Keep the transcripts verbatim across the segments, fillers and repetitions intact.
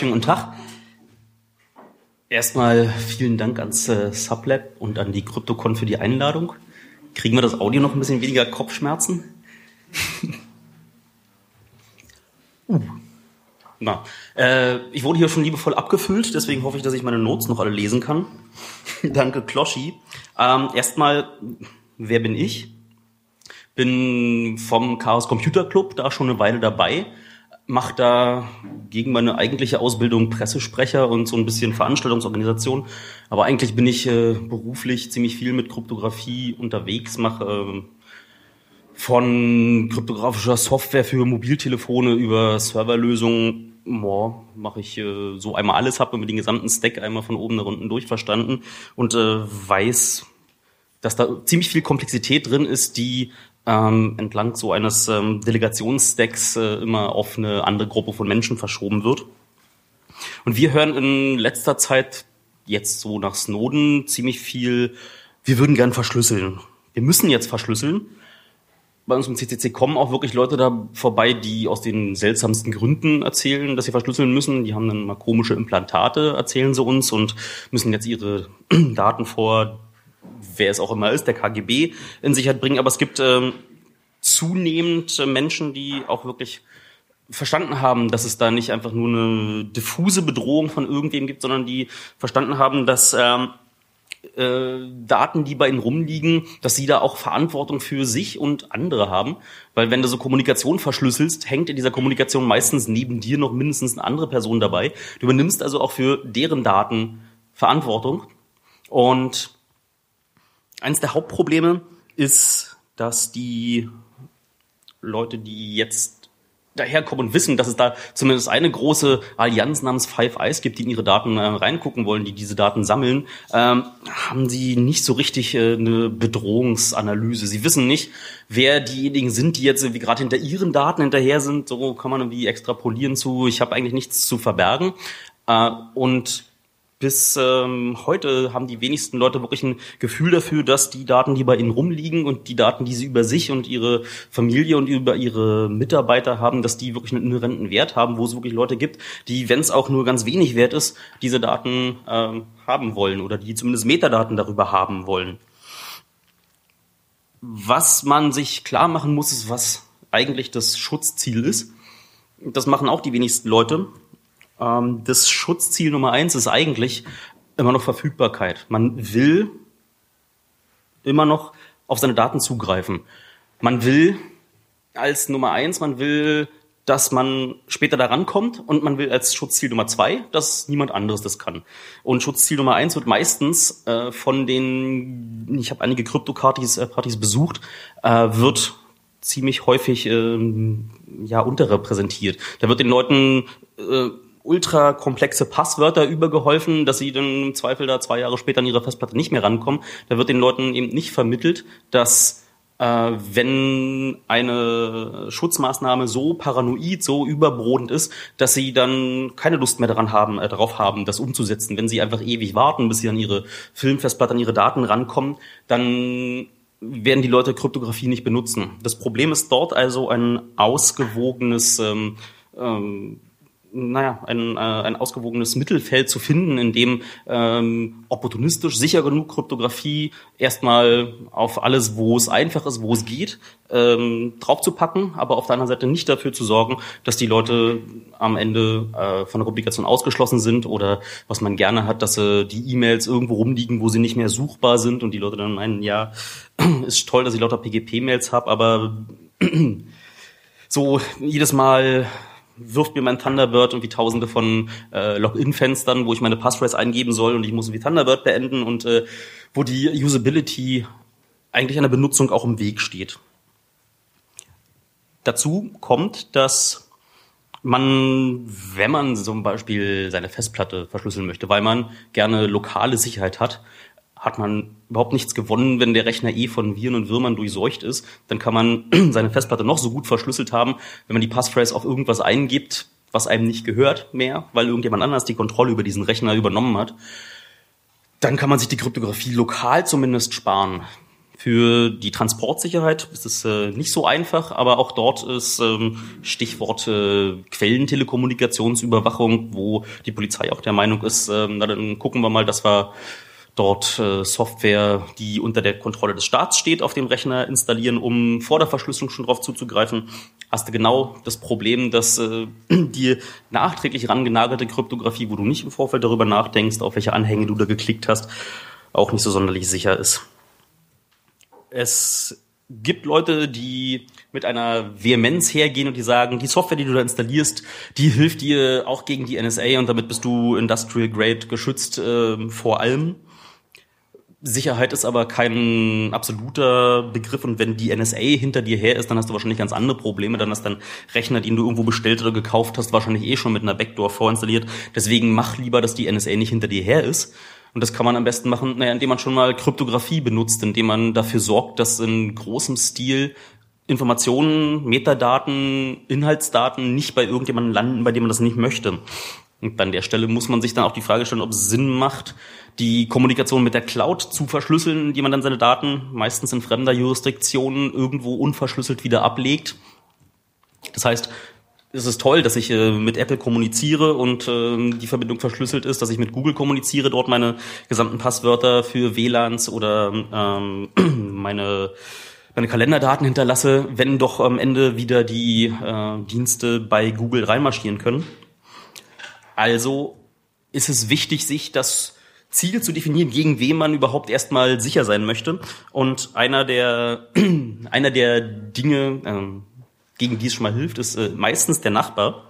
Schönen guten Tag. Erstmal vielen Dank ans äh, Sublab und an die CryptoCon für die Einladung. Kriegen wir das Audio noch ein bisschen weniger Kopfschmerzen? uh. Na, äh, ich wurde hier schon liebevoll abgefüllt, deswegen hoffe ich, dass ich meine Notes noch alle lesen kann. Danke, Kloschi. Ähm, erstmal, wer bin ich? Bin vom Chaos Computer Club da schon eine Weile dabei. Mache da gegen meine eigentliche Ausbildung Pressesprecher und so ein bisschen Veranstaltungsorganisation. Aber eigentlich bin ich äh, beruflich ziemlich viel mit Kryptographie unterwegs, mache äh, von kryptografischer Software für Mobiltelefone über Serverlösungen, boah, mache ich äh, so einmal alles, habe mir den gesamten Stack einmal von oben nach unten durchverstanden und äh, weiß, dass da ziemlich viel Komplexität drin ist, die Ähm, entlang so eines ähm, Delegationsstacks äh, immer auf eine andere Gruppe von Menschen verschoben wird. Und wir hören in letzter Zeit, jetzt so nach Snowden, ziemlich viel, wir würden gern verschlüsseln. Wir müssen jetzt verschlüsseln. Bei uns im C C C kommen auch wirklich Leute da vorbei, die aus den seltsamsten Gründen erzählen, dass sie verschlüsseln müssen. Die haben dann mal komische Implantate, erzählen sie uns, und müssen jetzt ihre Daten vor, wer es auch immer ist, der K G B in Sicherheit bringen. Aber es gibt ähm, zunehmend äh, Menschen, die auch wirklich verstanden haben, dass es da nicht einfach nur eine diffuse Bedrohung von irgendwem gibt, sondern die verstanden haben, dass ähm, äh, Daten, die bei ihnen rumliegen, dass sie da auch Verantwortung für sich und andere haben. Weil wenn du so Kommunikation verschlüsselst, hängt in dieser Kommunikation meistens neben dir noch mindestens eine andere Person dabei. Du übernimmst also auch für deren Daten Verantwortung. Und eines der Hauptprobleme ist, dass die Leute, die jetzt daherkommen und wissen, dass es da zumindest eine große Allianz namens Five Eyes gibt, die in ihre Daten äh, reingucken wollen, die diese Daten sammeln, ähm, haben sie nicht so richtig äh, eine Bedrohungsanalyse. Sie wissen nicht, wer diejenigen sind, die jetzt wie gerade hinter ihren Daten hinterher sind. So kann man irgendwie extrapolieren zu, ich habe eigentlich nichts zu verbergen. Äh, und Bis ähm, heute haben die wenigsten Leute wirklich ein Gefühl dafür, dass die Daten, die bei ihnen rumliegen und die Daten, die sie über sich und ihre Familie und über ihre Mitarbeiter haben, dass die wirklich einen inhärenten Wert haben, wo es wirklich Leute gibt, die, wenn es auch nur ganz wenig wert ist, diese Daten ähm, haben wollen oder die zumindest Metadaten darüber haben wollen. Was man sich klar machen muss, ist, was eigentlich das Schutzziel ist. Das machen auch die wenigsten Leute. Das Schutzziel Nummer eins ist eigentlich immer noch Verfügbarkeit. Man will immer noch auf seine Daten zugreifen. Man will als Nummer eins, man will, dass man später da rankommt, und man will als Schutzziel Nummer zwei, dass niemand anderes das kann. Und Schutzziel Nummer eins wird meistens äh, von den, ich habe einige Krypto-Partys äh, Partys besucht, äh, wird ziemlich häufig äh, ja unterrepräsentiert. Da wird den Leuten äh, ultra komplexe Passwörter übergeholfen, dass sie dann im Zweifel da zwei Jahre später an ihre Festplatte nicht mehr rankommen. Da wird den Leuten eben nicht vermittelt, dass äh, wenn eine Schutzmaßnahme so paranoid, so überbordend ist, dass sie dann keine Lust mehr daran haben, äh, darauf haben, das umzusetzen. Wenn sie einfach ewig warten, bis sie an ihre Filmfestplatte, an ihre Daten rankommen, dann werden die Leute Kryptographie nicht benutzen. Das Problem ist dort also ein ausgewogenes ähm, ähm, naja, ein, äh, ein ausgewogenes Mittelfeld zu finden, in dem ähm, opportunistisch sicher genug Kryptographie erstmal auf alles, wo es einfach ist, wo es geht, ähm, draufzupacken, aber auf der anderen Seite nicht dafür zu sorgen, dass die Leute am Ende äh, von der Publikation ausgeschlossen sind, oder was man gerne hat, dass äh, die E-Mails irgendwo rumliegen, wo sie nicht mehr suchbar sind, und die Leute dann meinen, ja, ist toll, dass ich lauter P G P-Mails habe, aber so jedes Mal wirft mir mein Thunderbird irgendwie tausende von äh, Login-Fenstern, wo ich meine Passphrase eingeben soll, und ich muss irgendwie Thunderbird beenden, und äh, wo die Usability eigentlich an der Benutzung auch im Weg steht. Dazu kommt, dass man, wenn man zum Beispiel seine Festplatte verschlüsseln möchte, weil man gerne lokale Sicherheit hat, hat man überhaupt nichts gewonnen, wenn der Rechner eh von Viren und Würmern durchseucht ist. Dann kann man seine Festplatte noch so gut verschlüsselt haben, wenn man die Passphrase auf irgendwas eingibt, was einem nicht gehört mehr, weil irgendjemand anders die Kontrolle über diesen Rechner übernommen hat. Dann kann man sich die Kryptographie lokal zumindest sparen. Für die Transportsicherheit ist es äh, nicht so einfach, aber auch dort ist ähm, Stichwort äh, Quellentelekommunikationsüberwachung, wo die Polizei auch der Meinung ist, äh, na dann gucken wir mal, dass wir dort äh, Software, die unter der Kontrolle des Staats steht, auf dem Rechner installieren, um vor der Verschlüsselung schon drauf zuzugreifen. Hast du genau das Problem, dass äh, die nachträglich rangenagelte Kryptographie, wo du nicht im Vorfeld darüber nachdenkst, auf welche Anhänge du da geklickt hast, auch nicht so sonderlich sicher ist. Es gibt Leute, die mit einer Vehemenz hergehen und die sagen, die Software, die du da installierst, die hilft dir auch gegen die N S A und damit bist du Industrial Grade geschützt äh, vor allem. Sicherheit ist aber kein absoluter Begriff und wenn die N S A hinter dir her ist, dann hast du wahrscheinlich ganz andere Probleme. Dann hast dein Rechner, den du irgendwo bestellt oder gekauft hast, wahrscheinlich eh schon mit einer Backdoor vorinstalliert. Deswegen mach lieber, dass die N S A nicht hinter dir her ist. Und das kann man am besten machen, naja, indem man schon mal Kryptographie benutzt, indem man dafür sorgt, dass in großem Stil Informationen, Metadaten, Inhaltsdaten nicht bei irgendjemandem landen, bei dem man das nicht möchte. Und an der Stelle muss man sich dann auch die Frage stellen, ob es Sinn macht, die Kommunikation mit der Cloud zu verschlüsseln, indem man dann seine Daten meistens in fremder Jurisdiktion irgendwo unverschlüsselt wieder ablegt. Das heißt, es ist toll, dass ich äh, mit Apple kommuniziere und äh, die Verbindung verschlüsselt ist, dass ich mit Google kommuniziere, dort meine gesamten Passwörter für W L A Ns oder ähm, meine meine Kalenderdaten hinterlasse, wenn doch am Ende wieder die äh, Dienste bei Google reinmarschieren können. Also ist es wichtig, sich das Ziel zu definieren, gegen wen man überhaupt erstmal sicher sein möchte. Und einer der einer der Dinge, ähm, gegen die es schon mal hilft, ist äh, meistens der Nachbar.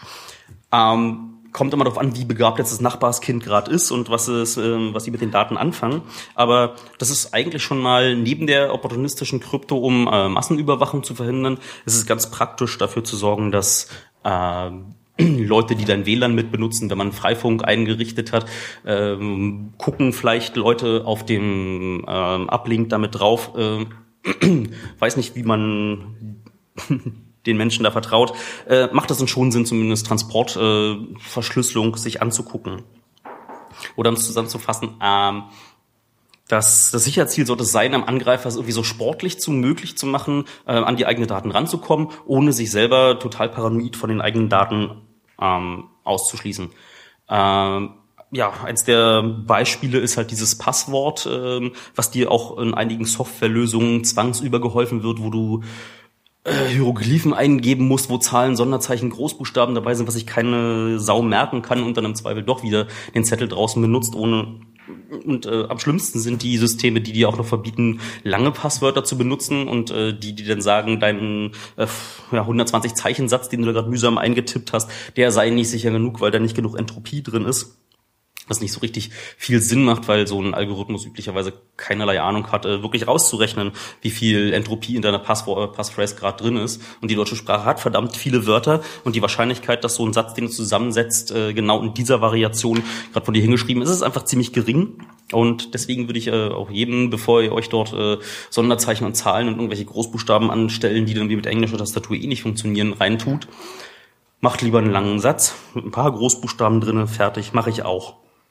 Ähm, kommt immer darauf an, wie begabt jetzt das Nachbarskind gerade ist und was es, äh, was sie mit den Daten anfangen. Aber das ist eigentlich schon mal neben der opportunistischen Krypto, um äh, Massenüberwachung zu verhindern, ist es ganz praktisch dafür zu sorgen, dass äh, Leute, die dann W L A N mit benutzen, wenn man Freifunk eingerichtet hat, ähm, gucken vielleicht Leute auf dem ähm, Uplink damit drauf. Äh, weiß nicht, wie man den Menschen da vertraut, äh, macht das dann schon Sinn, zumindest Transportverschlüsselung äh, sich anzugucken. Oder um es zusammenzufassen, ähm, das, das Sicherheitsziel sollte es sein, am Angreifer es irgendwie so sportlich zu möglich zu machen, äh, an die eigenen Daten ranzukommen, ohne sich selber total paranoid von den eigenen Daten ähm, auszuschließen. Ähm, ja, eins der Beispiele ist halt dieses Passwort, ähm, was dir auch in einigen Softwarelösungen zwangsübergeholfen wird, wo du Hieroglyphen eingeben muss, wo Zahlen, Sonderzeichen, Großbuchstaben dabei sind, was sich keine Sau merken kann und dann im Zweifel doch wieder den Zettel draußen benutzt, ohne. Und äh, am schlimmsten sind die Systeme, die dir auch noch verbieten, lange Passwörter zu benutzen und äh, die, die dann sagen, dein äh, ja, hundertzwanzig Zeichensatz, den du da gerade mühsam eingetippt hast, der sei nicht sicher genug, weil da nicht genug Entropie drin ist. Was nicht so richtig viel Sinn macht, weil so ein Algorithmus üblicherweise keinerlei Ahnung hat, wirklich rauszurechnen, wie viel Entropie in deiner Passwort, Passphrase gerade drin ist. Und die deutsche Sprache hat verdammt viele Wörter und die Wahrscheinlichkeit, dass so ein Satz, den du zusammensetzt, genau in dieser Variation gerade von dir hingeschrieben ist, ist einfach ziemlich gering. Und deswegen würde ich auch jedem, bevor ihr euch dort Sonderzeichen und Zahlen und irgendwelche Großbuchstaben anstellen, die dann wie mit englischer Tastatur eh nicht funktionieren, reintut, macht lieber einen langen Satz mit ein paar Großbuchstaben drinne, fertig, mache ich auch.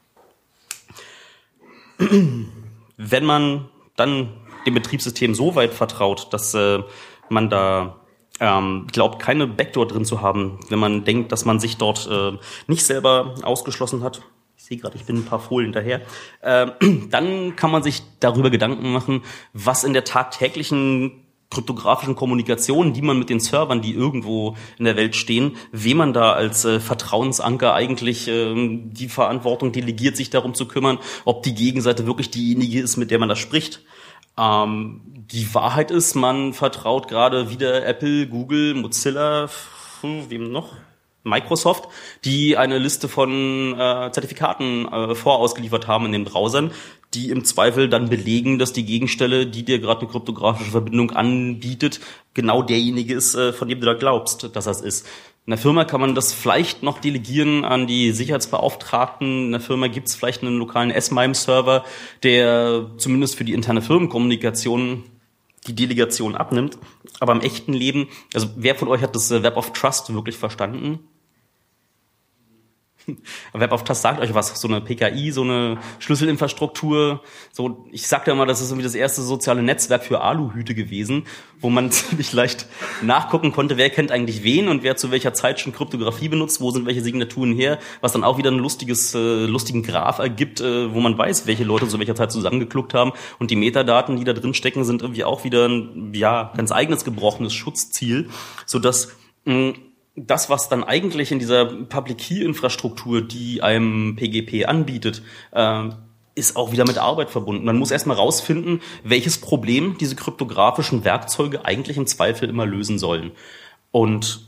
Wenn man dann dem Betriebssystem so weit vertraut, dass äh, man da ähm, glaubt, keine Backdoor drin zu haben, wenn man denkt, dass man sich dort äh, nicht selber ausgeschlossen hat, ich sehe gerade, ich bin ein paar Folien hinterher, äh, dann kann man sich darüber Gedanken machen, was in der tagtäglichen kryptografischen Kommunikation, die man mit den Servern, die irgendwo in der Welt stehen, wem man da als äh, Vertrauensanker eigentlich äh, die Verantwortung delegiert, sich darum zu kümmern, ob die Gegenseite wirklich diejenige ist, mit der man da spricht. Ähm, die Wahrheit ist, man vertraut gerade wieder Apple, Google, Mozilla, hm, wem noch? Microsoft, die eine Liste von äh, Zertifikaten äh, vorausgeliefert haben in den Browsern, die im Zweifel dann belegen, dass die Gegenstelle, die dir gerade eine kryptografische Verbindung anbietet, genau derjenige ist, äh, von dem du da glaubst, dass das ist. In der Firma kann man das vielleicht noch delegieren an die Sicherheitsbeauftragten. In der Firma gibt es vielleicht einen lokalen S M I M E-Server, der zumindest für die interne Firmenkommunikation die Delegation abnimmt. Aber im echten Leben, also wer von euch hat das Web of Trust wirklich verstanden? Web of Trust sagt euch was, so eine P K I, so eine Schlüsselinfrastruktur. So, ich sagte immer, das ist irgendwie das erste soziale Netzwerk für Aluhüte gewesen, wo man ziemlich leicht nachgucken konnte, wer kennt eigentlich wen und wer zu welcher Zeit schon Kryptographie benutzt, wo sind welche Signaturen her, was dann auch wieder ein lustiges, äh, lustigen Graph ergibt, äh, wo man weiß, welche Leute zu welcher Zeit zusammengekluckt haben. Und die Metadaten, die da drin stecken, sind irgendwie auch wieder ein, ja, ganz eigenes gebrochenes Schutzziel, sodass mh, das, was dann eigentlich in dieser Public-Key-Infrastruktur, die einem P G P anbietet, äh, ist auch wieder mit Arbeit verbunden. Man muss erstmal rausfinden, welches Problem diese kryptografischen Werkzeuge eigentlich im Zweifel immer lösen sollen. Und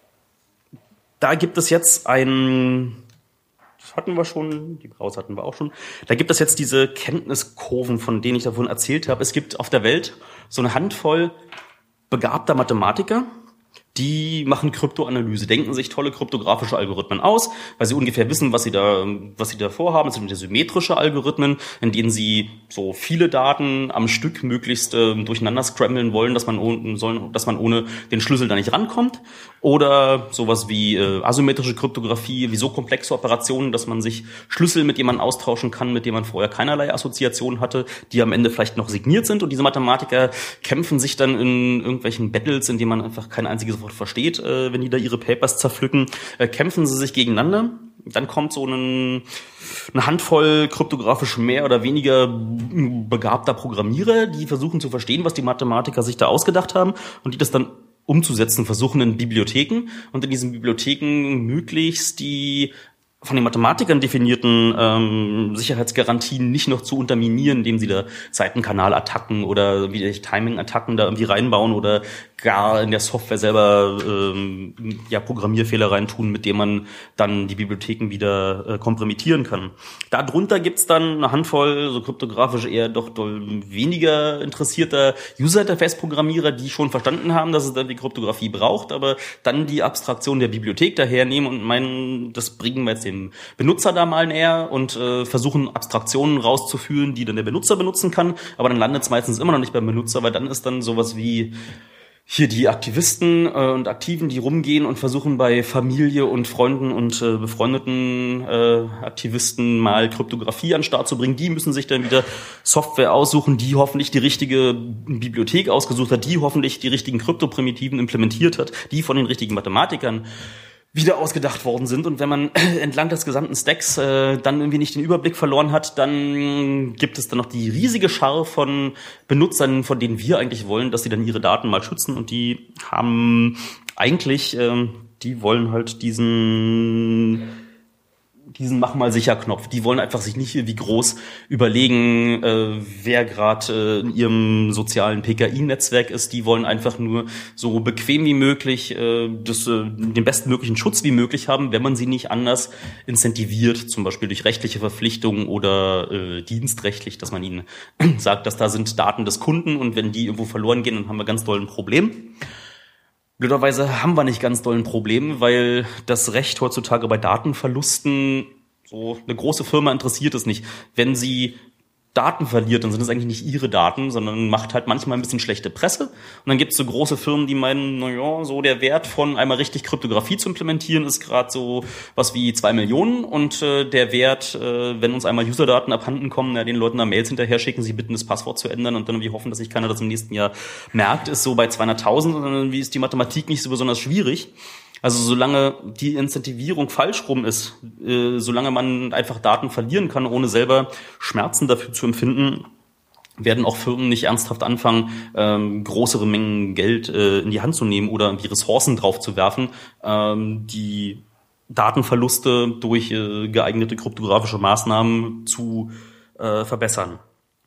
da gibt es jetzt ein, das hatten wir schon, die Browser hatten wir auch schon, da gibt es jetzt diese Kenntniskurven, von denen ich davon erzählt habe. Es gibt auf der Welt so eine Handvoll begabter Mathematiker, die machen Kryptoanalyse, denken sich tolle kryptografische Algorithmen aus, weil sie ungefähr wissen, was sie da, was sie da vorhaben. Das sind symmetrische Algorithmen, in denen sie so viele Daten am Stück möglichst äh, durcheinander scramblen wollen, dass man ohne, soll, dass man ohne den Schlüssel da nicht rankommt. Oder sowas wie äh, asymmetrische Kryptographie, wie so komplexe Operationen, dass man sich Schlüssel mit jemandem austauschen kann, mit dem man vorher keinerlei Assoziation hatte, die am Ende vielleicht noch signiert sind. Und diese Mathematiker kämpfen sich dann in irgendwelchen Battles, in denen man einfach kein einziges Wort versteht, äh, wenn die da ihre Papers zerpflücken, äh, kämpfen sie sich gegeneinander. Dann kommt so ein, eine Handvoll kryptografisch mehr oder weniger begabter Programmierer, die versuchen zu verstehen, was die Mathematiker sich da ausgedacht haben und die das dann umzusetzen versuchen in Bibliotheken und in diesen Bibliotheken möglichst die von den Mathematikern definierten ähm, Sicherheitsgarantien nicht noch zu unterminieren, indem sie da Seitenkanalattacken oder wie Timing-Attacken da irgendwie reinbauen oder gar in der Software selber ähm, ja Programmierfehler reintun, mit denen man dann die Bibliotheken wieder äh, kompromittieren kann. Darunter gibt's dann eine Handvoll so kryptografisch eher doch doll weniger interessierter User-Interface-Programmierer, die schon verstanden haben, dass es dann die Kryptographie braucht, aber dann die Abstraktion der Bibliothek dahernehmen und meinen, das bringen wir jetzt dem Benutzer da mal näher und äh, versuchen Abstraktionen rauszuführen, die dann der Benutzer benutzen kann, aber dann landet es meistens immer noch nicht beim Benutzer, weil dann ist dann sowas wie hier die Aktivisten äh, und Aktiven, die rumgehen und versuchen bei Familie und Freunden und äh, befreundeten äh, Aktivisten mal Kryptographie an den Start zu bringen. Die müssen sich dann wieder Software aussuchen, die hoffentlich die richtige Bibliothek ausgesucht hat, die hoffentlich die richtigen Kryptoprimitiven implementiert hat, die von den richtigen Mathematikern wieder ausgedacht worden sind. Und wenn man entlang des gesamten Stacks äh, dann irgendwie nicht den Überblick verloren hat, dann gibt es dann noch die riesige Schar von Benutzern, von denen wir eigentlich wollen, dass sie dann ihre Daten mal schützen. Und die haben eigentlich, äh, die wollen halt diesen diesen Mach-mal-sicher-Knopf. Die wollen einfach sich nicht wie groß überlegen, äh, wer gerade äh, in ihrem sozialen P K I-Netzwerk ist. Die wollen einfach nur so bequem wie möglich äh, das, äh, den bestmöglichen Schutz wie möglich haben, wenn man sie nicht anders incentiviert, zum Beispiel durch rechtliche Verpflichtungen oder äh, dienstrechtlich, dass man ihnen sagt, dass da sind Daten des Kunden und wenn die irgendwo verloren gehen, dann haben wir ganz doll ein Problem. Blöderweise haben wir nicht ganz doll ein Problem, weil das Recht heutzutage bei Datenverlusten, so eine große Firma interessiert es nicht. Wenn sie Daten verliert, dann sind es eigentlich nicht ihre Daten, sondern macht halt manchmal ein bisschen schlechte Presse. Und dann gibt es so große Firmen, die meinen, naja, so der Wert von einmal richtig Kryptographie zu implementieren ist gerade so was wie zwei Millionen und äh, der Wert, äh, wenn uns einmal Userdaten abhanden kommen, ja, den Leuten da Mails hinterher schicken, sie bitten, das Passwort zu ändern und dann irgendwie hoffen, dass sich keiner das im nächsten Jahr merkt, ist so bei zweihunderttausend und dann irgendwie ist die Mathematik nicht so besonders schwierig. Also solange die Incentivierung falsch rum ist, äh, solange man einfach Daten verlieren kann, ohne selber Schmerzen dafür zu empfinden, werden auch Firmen nicht ernsthaft anfangen, ähm, größere Mengen Geld äh, in die Hand zu nehmen oder irgendwie Ressourcen drauf zu werfen, ähm, die Datenverluste durch äh, geeignete kryptografische Maßnahmen zu äh, verbessern.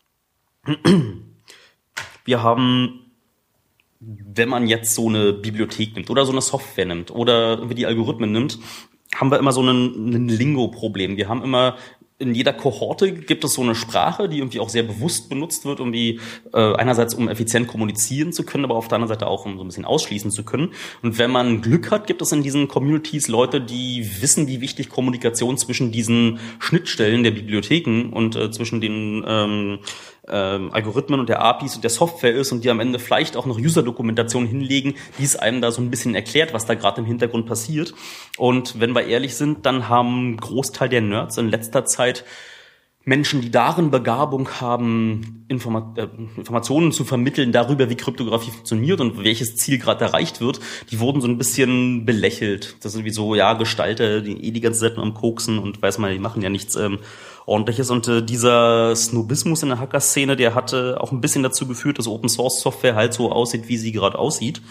Wir haben, wenn man jetzt so eine Bibliothek nimmt oder so eine Software nimmt oder irgendwie die Algorithmen nimmt, haben wir immer so ein, ein Lingo-Problem. Wir haben immer, in jeder Kohorte gibt es so eine Sprache, die irgendwie auch sehr bewusst benutzt wird, um die äh, einerseits um effizient kommunizieren zu können, aber auf der anderen Seite auch um so ein bisschen ausschließen zu können. Und wenn man Glück hat, gibt es in diesen Communities Leute, die wissen, wie wichtig Kommunikation zwischen diesen Schnittstellen der Bibliotheken und äh, zwischen den ähm, ähm, Algorithmen und der A P Is und der Software ist und die am Ende vielleicht auch noch User-Dokumentationen hinlegen, die es einem da so ein bisschen erklärt, was da gerade im Hintergrund passiert. Und wenn wir ehrlich sind, dann haben ein Großteil der Nerds in letzter Zeit Menschen, die darin Begabung haben, Informa- äh, Informationen zu vermitteln darüber, wie Kryptographie funktioniert und welches Ziel gerade erreicht wird, die wurden so ein bisschen belächelt. Das sind wie so, ja, Gestalter, die eh die ganze Zeit nur am Koksen und weiß man, die machen ja nichts ähm, Ordentliches. Und äh, dieser Snobismus in der Hacker-Szene, der hatte auch ein bisschen dazu geführt, dass Open-Source-Software halt so aussieht, wie sie gerade aussieht.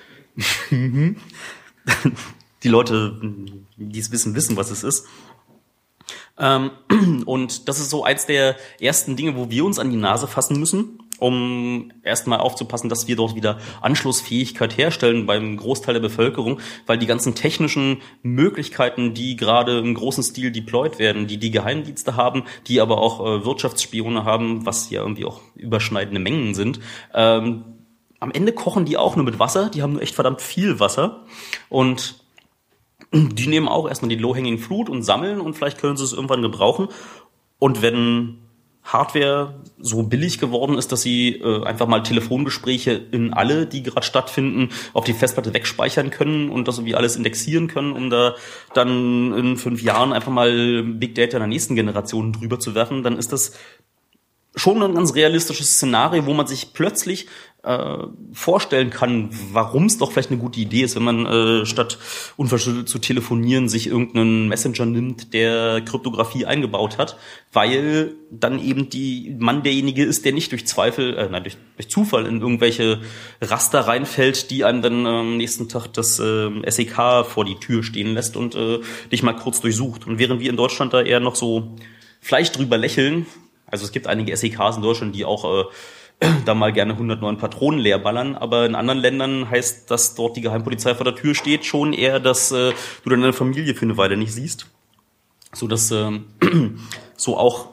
Die Leute, die es wissen, wissen, was es ist. Ähm, und das ist so eins der ersten Dinge, wo wir uns an die Nase fassen müssen, um erstmal aufzupassen, dass wir dort wieder Anschlussfähigkeit herstellen beim Großteil der Bevölkerung, weil die ganzen technischen Möglichkeiten, die gerade im großen Stil deployed werden, die die Geheimdienste haben, die aber auch äh, Wirtschaftsspione haben, was ja irgendwie auch überschneidende Mengen sind, ähm, am Ende kochen die auch nur mit Wasser, die haben nur echt verdammt viel Wasser und die nehmen auch erstmal die Low-Hanging Fruit und sammeln und vielleicht können sie es irgendwann gebrauchen. Und wenn Hardware so billig geworden ist, dass sie äh, einfach mal Telefongespräche in alle, die gerade stattfinden, auf die Festplatte wegspeichern können und das irgendwie alles indexieren können, um da dann in fünf Jahren einfach mal Big Data in der nächsten Generation drüber zu werfen, dann ist das schon ein ganz realistisches Szenario, wo man sich plötzlich äh, vorstellen kann, warum es doch vielleicht eine gute Idee ist, wenn man äh, statt unverschlüsselt zu telefonieren sich irgendeinen Messenger nimmt, der Kryptographie eingebaut hat, weil dann eben die man derjenige ist, der nicht durch Zweifel, äh, nein, durch, durch Zufall in irgendwelche Raster reinfällt, die einem dann am äh, nächsten Tag das äh, S E K vor die Tür stehen lässt und äh, dich mal kurz durchsucht. Und während wir in Deutschland da eher noch so vielleicht drüber lächeln, also es gibt einige S E Ks in Deutschland, die auch äh, da mal gerne hundertneun Patronen leer ballern, aber in anderen Ländern heißt, dass dort die Geheimpolizei vor der Tür steht, schon eher, dass äh, du deine Familie für eine Weile nicht siehst. So dass äh, so auch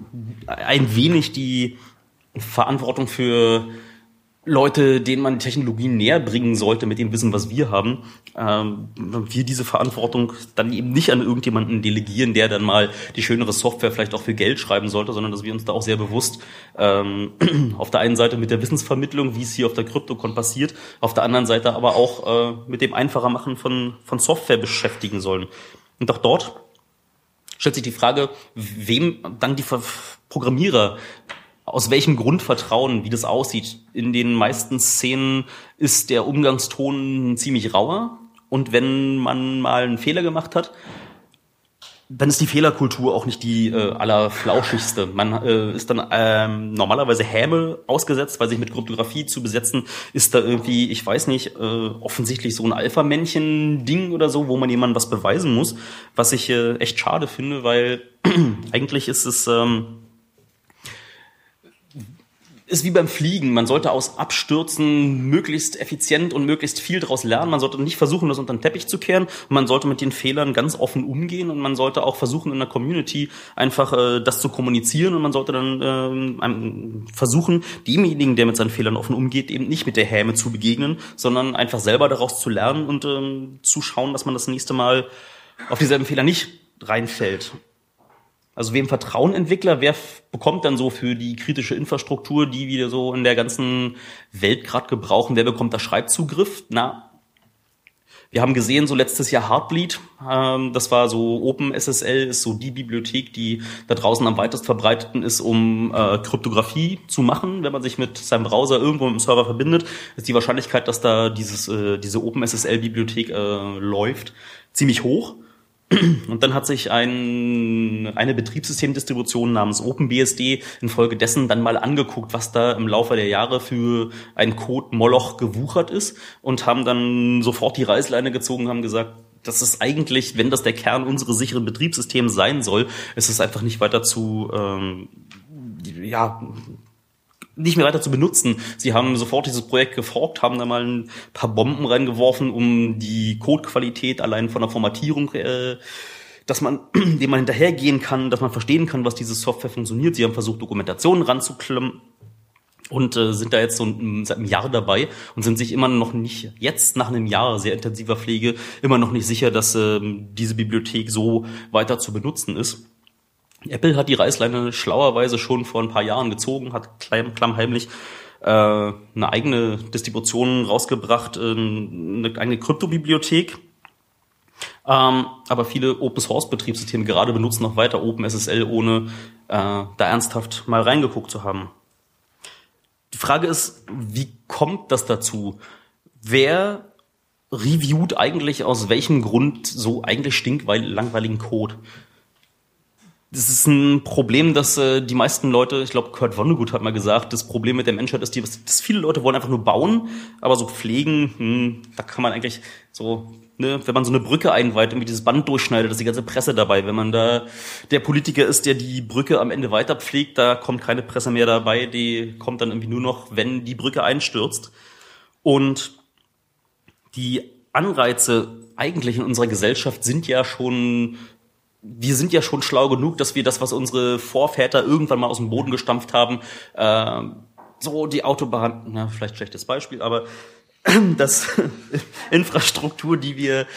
ein wenig die Verantwortung für Leute, denen man die Technologie näher bringen sollte, mit dem Wissen, was wir haben, ähm, wir diese Verantwortung dann eben nicht an irgendjemanden delegieren, der dann mal die schönere Software vielleicht auch für Geld schreiben sollte, sondern dass wir uns da auch sehr bewusst ähm, auf der einen Seite mit der Wissensvermittlung, wie es hier auf der CryptoCon passiert, auf der anderen Seite aber auch äh, mit dem einfacher Machen von, von Software beschäftigen sollen. Und auch dort stellt sich die Frage, wem dann die Programmierer aus welchem Grund vertrauen, wie das aussieht. In den meisten Szenen ist der Umgangston ziemlich rauer und wenn man mal einen Fehler gemacht hat, dann ist die Fehlerkultur auch nicht die äh, allerflauschigste. Man äh, ist dann ähm, normalerweise Häme ausgesetzt, weil sich mit Kryptographie zu besetzen, ist da irgendwie, ich weiß nicht, äh, offensichtlich so ein Alpha-Männchen-Ding oder so, wo man jemandem was beweisen muss, was ich äh, echt schade finde, weil eigentlich ist es ähm, ist wie beim Fliegen. Man sollte aus Abstürzen möglichst effizient und möglichst viel daraus lernen. Man sollte nicht versuchen, das unter den Teppich zu kehren. Man sollte mit den Fehlern ganz offen umgehen und man sollte auch versuchen, in der Community einfach äh, das zu kommunizieren und man sollte dann äh, versuchen, demjenigen, der mit seinen Fehlern offen umgeht, eben nicht mit der Häme zu begegnen, sondern einfach selber daraus zu lernen und äh, zu schauen, dass man das nächste Mal auf dieselben Fehler nicht reinfällt. Also wem vertrauen Entwickler, wer f- bekommt dann so für die kritische Infrastruktur, die wir so in der ganzen Welt gerade gebrauchen, wer bekommt da Schreibzugriff? Na, wir haben gesehen, so letztes Jahr Heartbleed, ähm, das war so OpenSSL, ist so die Bibliothek, die da draußen am weitest verbreiteten ist, um äh, Kryptographie zu machen. Wenn man sich mit seinem Browser irgendwo mit dem Server verbindet, ist die Wahrscheinlichkeit, dass da dieses äh, diese OpenSSL-Bibliothek äh, läuft, ziemlich hoch. Und dann hat sich ein, eine Betriebssystemdistribution namens OpenBSD infolgedessen dann mal angeguckt, was da im Laufe der Jahre für ein Code-Moloch gewuchert ist und haben dann sofort die Reißleine gezogen und haben gesagt, das ist eigentlich, wenn das der Kern unseres sicheren Betriebssystems sein soll, ist es einfach nicht weiter zu, ähm, ja, nicht mehr weiter zu benutzen. Sie haben sofort dieses Projekt geforkt, haben da mal ein paar Bomben reingeworfen, um die Codequalität allein von der Formatierung, äh, dass man, dem man hinterhergehen kann, dass man verstehen kann, was diese Software funktioniert. Sie haben versucht, Dokumentationen ranzuklemmen und äh, sind da jetzt so ein, seit einem Jahr dabei und sind sich immer noch nicht, jetzt nach einem Jahr sehr intensiver Pflege, immer noch nicht sicher, dass äh, diese Bibliothek so weiter zu benutzen ist. Apple hat die Reißleine schlauerweise schon vor ein paar Jahren gezogen, hat klein, klammheimlich äh, eine eigene Distribution rausgebracht, äh, eine eigene Kryptobibliothek. Ähm, aber viele Open-Source-Betriebssysteme gerade benutzen noch weiter OpenSSL, ohne äh, da ernsthaft mal reingeguckt zu haben. Die Frage ist, wie kommt das dazu? Wer reviewt eigentlich aus welchem Grund so eigentlich stinklangweiligen Code? Das ist ein Problem, dass äh, die meisten Leute, ich glaube Kurt Vonnegut hat mal gesagt, das Problem mit der Menschheit ist, die, dass viele Leute wollen einfach nur bauen, aber so pflegen, hm, da kann man eigentlich so, ne, wenn man so eine Brücke einweiht, irgendwie dieses Band durchschneidet, ist die ganze Presse dabei. Wenn man da der Politiker ist, der die Brücke am Ende weiter pflegt, da kommt keine Presse mehr dabei, die kommt dann irgendwie nur noch, wenn die Brücke einstürzt. Und die Anreize eigentlich in unserer Gesellschaft sind ja schon, wir sind ja schon schlau genug, dass wir das, was unsere Vorväter irgendwann mal aus dem Boden gestampft haben, äh, so die Autobahn, na, vielleicht schlechtes Beispiel, aber das Infrastruktur, die wir,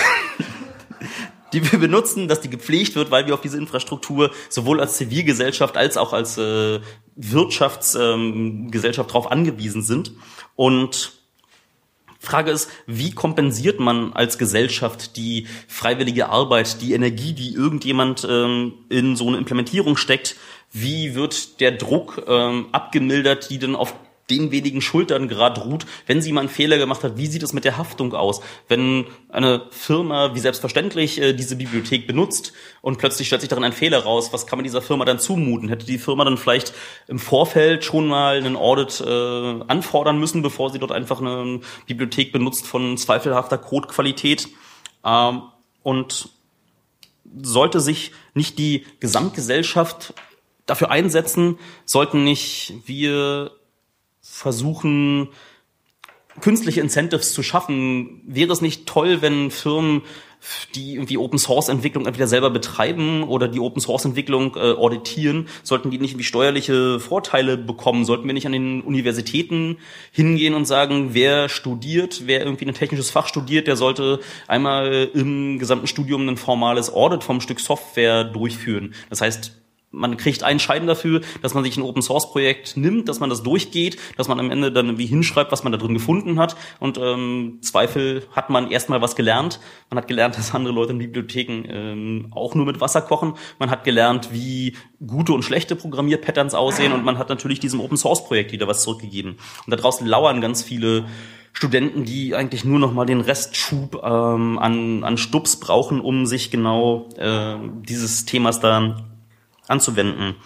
die wir benutzen, dass die gepflegt wird, weil wir auf diese Infrastruktur sowohl als Zivilgesellschaft als auch als äh, Wirtschaftsgesellschaft ähm, drauf angewiesen sind. Und Frage ist, wie kompensiert man als Gesellschaft die freiwillige Arbeit, die Energie, die irgendjemand ähm, in so eine Implementierung steckt? Wie wird der Druck ähm, abgemildert, die dann auf den wenigen Schultern gerade ruht, wenn sie mal einen Fehler gemacht hat? Wie sieht es mit der Haftung aus? Wenn eine Firma wie selbstverständlich äh, diese Bibliothek benutzt und plötzlich stellt sich darin ein Fehler raus, was kann man dieser Firma dann zumuten? Hätte die Firma dann vielleicht im Vorfeld schon mal einen Audit äh, anfordern müssen, bevor sie dort einfach eine Bibliothek benutzt von zweifelhafter Codequalität? Ähm, und sollte sich nicht die Gesamtgesellschaft dafür einsetzen, sollten nicht wir versuchen, künstliche Incentives zu schaffen? Wäre es nicht toll, wenn Firmen, die irgendwie Open-Source-Entwicklung entweder selber betreiben oder die Open-Source-Entwicklung äh, auditieren, sollten die nicht irgendwie steuerliche Vorteile bekommen? Sollten wir nicht an den Universitäten hingehen und sagen, wer studiert, wer irgendwie ein technisches Fach studiert, der sollte einmal im gesamten Studium ein formales Audit vom Stück Software durchführen? Das heißt, man kriegt einen Schein dafür, dass man sich ein Open-Source-Projekt nimmt, dass man das durchgeht, dass man am Ende dann irgendwie hinschreibt, was man da drin gefunden hat. Und ähm, Zweifel hat man erstmal was gelernt. Man hat gelernt, dass andere Leute in Bibliotheken ähm, auch nur mit Wasser kochen. Man hat gelernt, wie gute und schlechte Programmierpatterns aussehen. Und man hat natürlich diesem Open-Source-Projekt wieder was zurückgegeben. Und da draußen lauern ganz viele Studenten, die eigentlich nur noch mal den Restschub ähm, an, an Stups brauchen, um sich genau äh, dieses Themas da anzuwenden.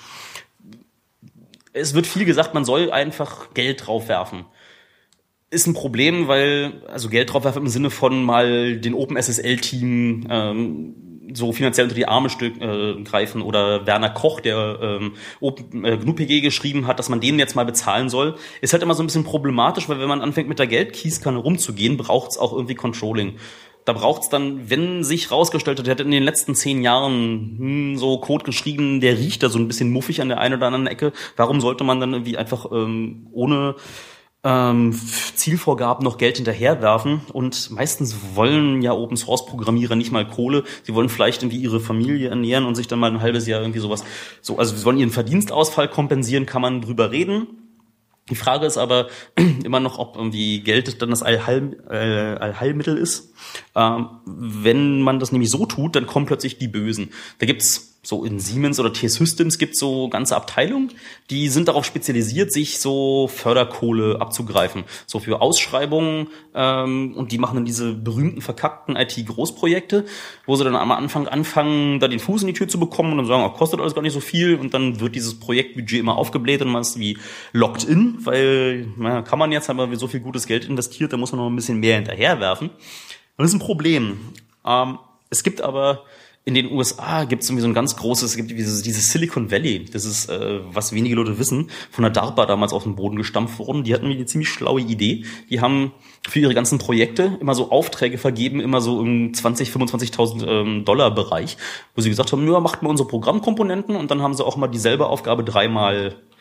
Es wird viel gesagt, man soll einfach Geld draufwerfen. Ist ein Problem, weil, also Geld draufwerfen im Sinne von mal den OpenSSL-Team ähm, so finanziell unter die Arme stück, äh, greifen oder Werner Koch, der ähm, Open, äh, G N U P G geschrieben hat, dass man den jetzt mal bezahlen soll, ist halt immer so ein bisschen problematisch, weil wenn man anfängt mit der Geldkieskanne rumzugehen, braucht es auch irgendwie Controlling. Da braucht's dann, wenn sich rausgestellt hat, der hat in den letzten zehn Jahren hm, so Code geschrieben, der riecht da so ein bisschen muffig an der einen oder anderen Ecke. Warum sollte man dann irgendwie einfach ähm, ohne ähm, Zielvorgaben noch Geld hinterherwerfen? Und meistens wollen ja Open-Source-Programmierer nicht mal Kohle. Sie wollen vielleicht irgendwie ihre Familie ernähren und sich dann mal ein halbes Jahr irgendwie sowas, so, also sie wollen ihren Verdienstausfall kompensieren, kann man drüber reden. Die Frage ist aber immer noch, ob irgendwie Geld dann das Allheil, äh, Allheilmittel ist. Ähm, wenn man das nämlich so tut, dann kommen plötzlich die Bösen. Da gibt's so in Siemens oder T-Systems gibt's so ganze Abteilungen, die sind darauf spezialisiert, sich so Förderkohle abzugreifen. So für Ausschreibungen, ähm, und die machen dann diese berühmten verkackten I T-Großprojekte, wo sie dann am Anfang anfangen, da den Fuß in die Tür zu bekommen und dann sagen, oh, kostet alles gar nicht so viel, und dann wird dieses Projektbudget immer aufgebläht und man ist wie locked in, weil na, kann man jetzt, haben wir so viel gutes Geld investiert, da muss man noch ein bisschen mehr hinterherwerfen. Und das ist ein Problem. Ähm, es gibt aber in den U S A gibt es irgendwie so ein ganz großes, es gibt dieses, dieses Silicon Valley, das ist, äh, was wenige Leute wissen, von der DARPA damals auf den Boden gestampft worden. Die hatten eine ziemlich schlaue Idee. Die haben für ihre ganzen Projekte immer so Aufträge vergeben, immer so im zwanzig, fünfundzwanzigtausend ähm, Dollar Bereich, wo sie gesagt haben, ja, macht mal unsere Programmkomponenten, und dann haben sie auch mal dieselbe Aufgabe dreimal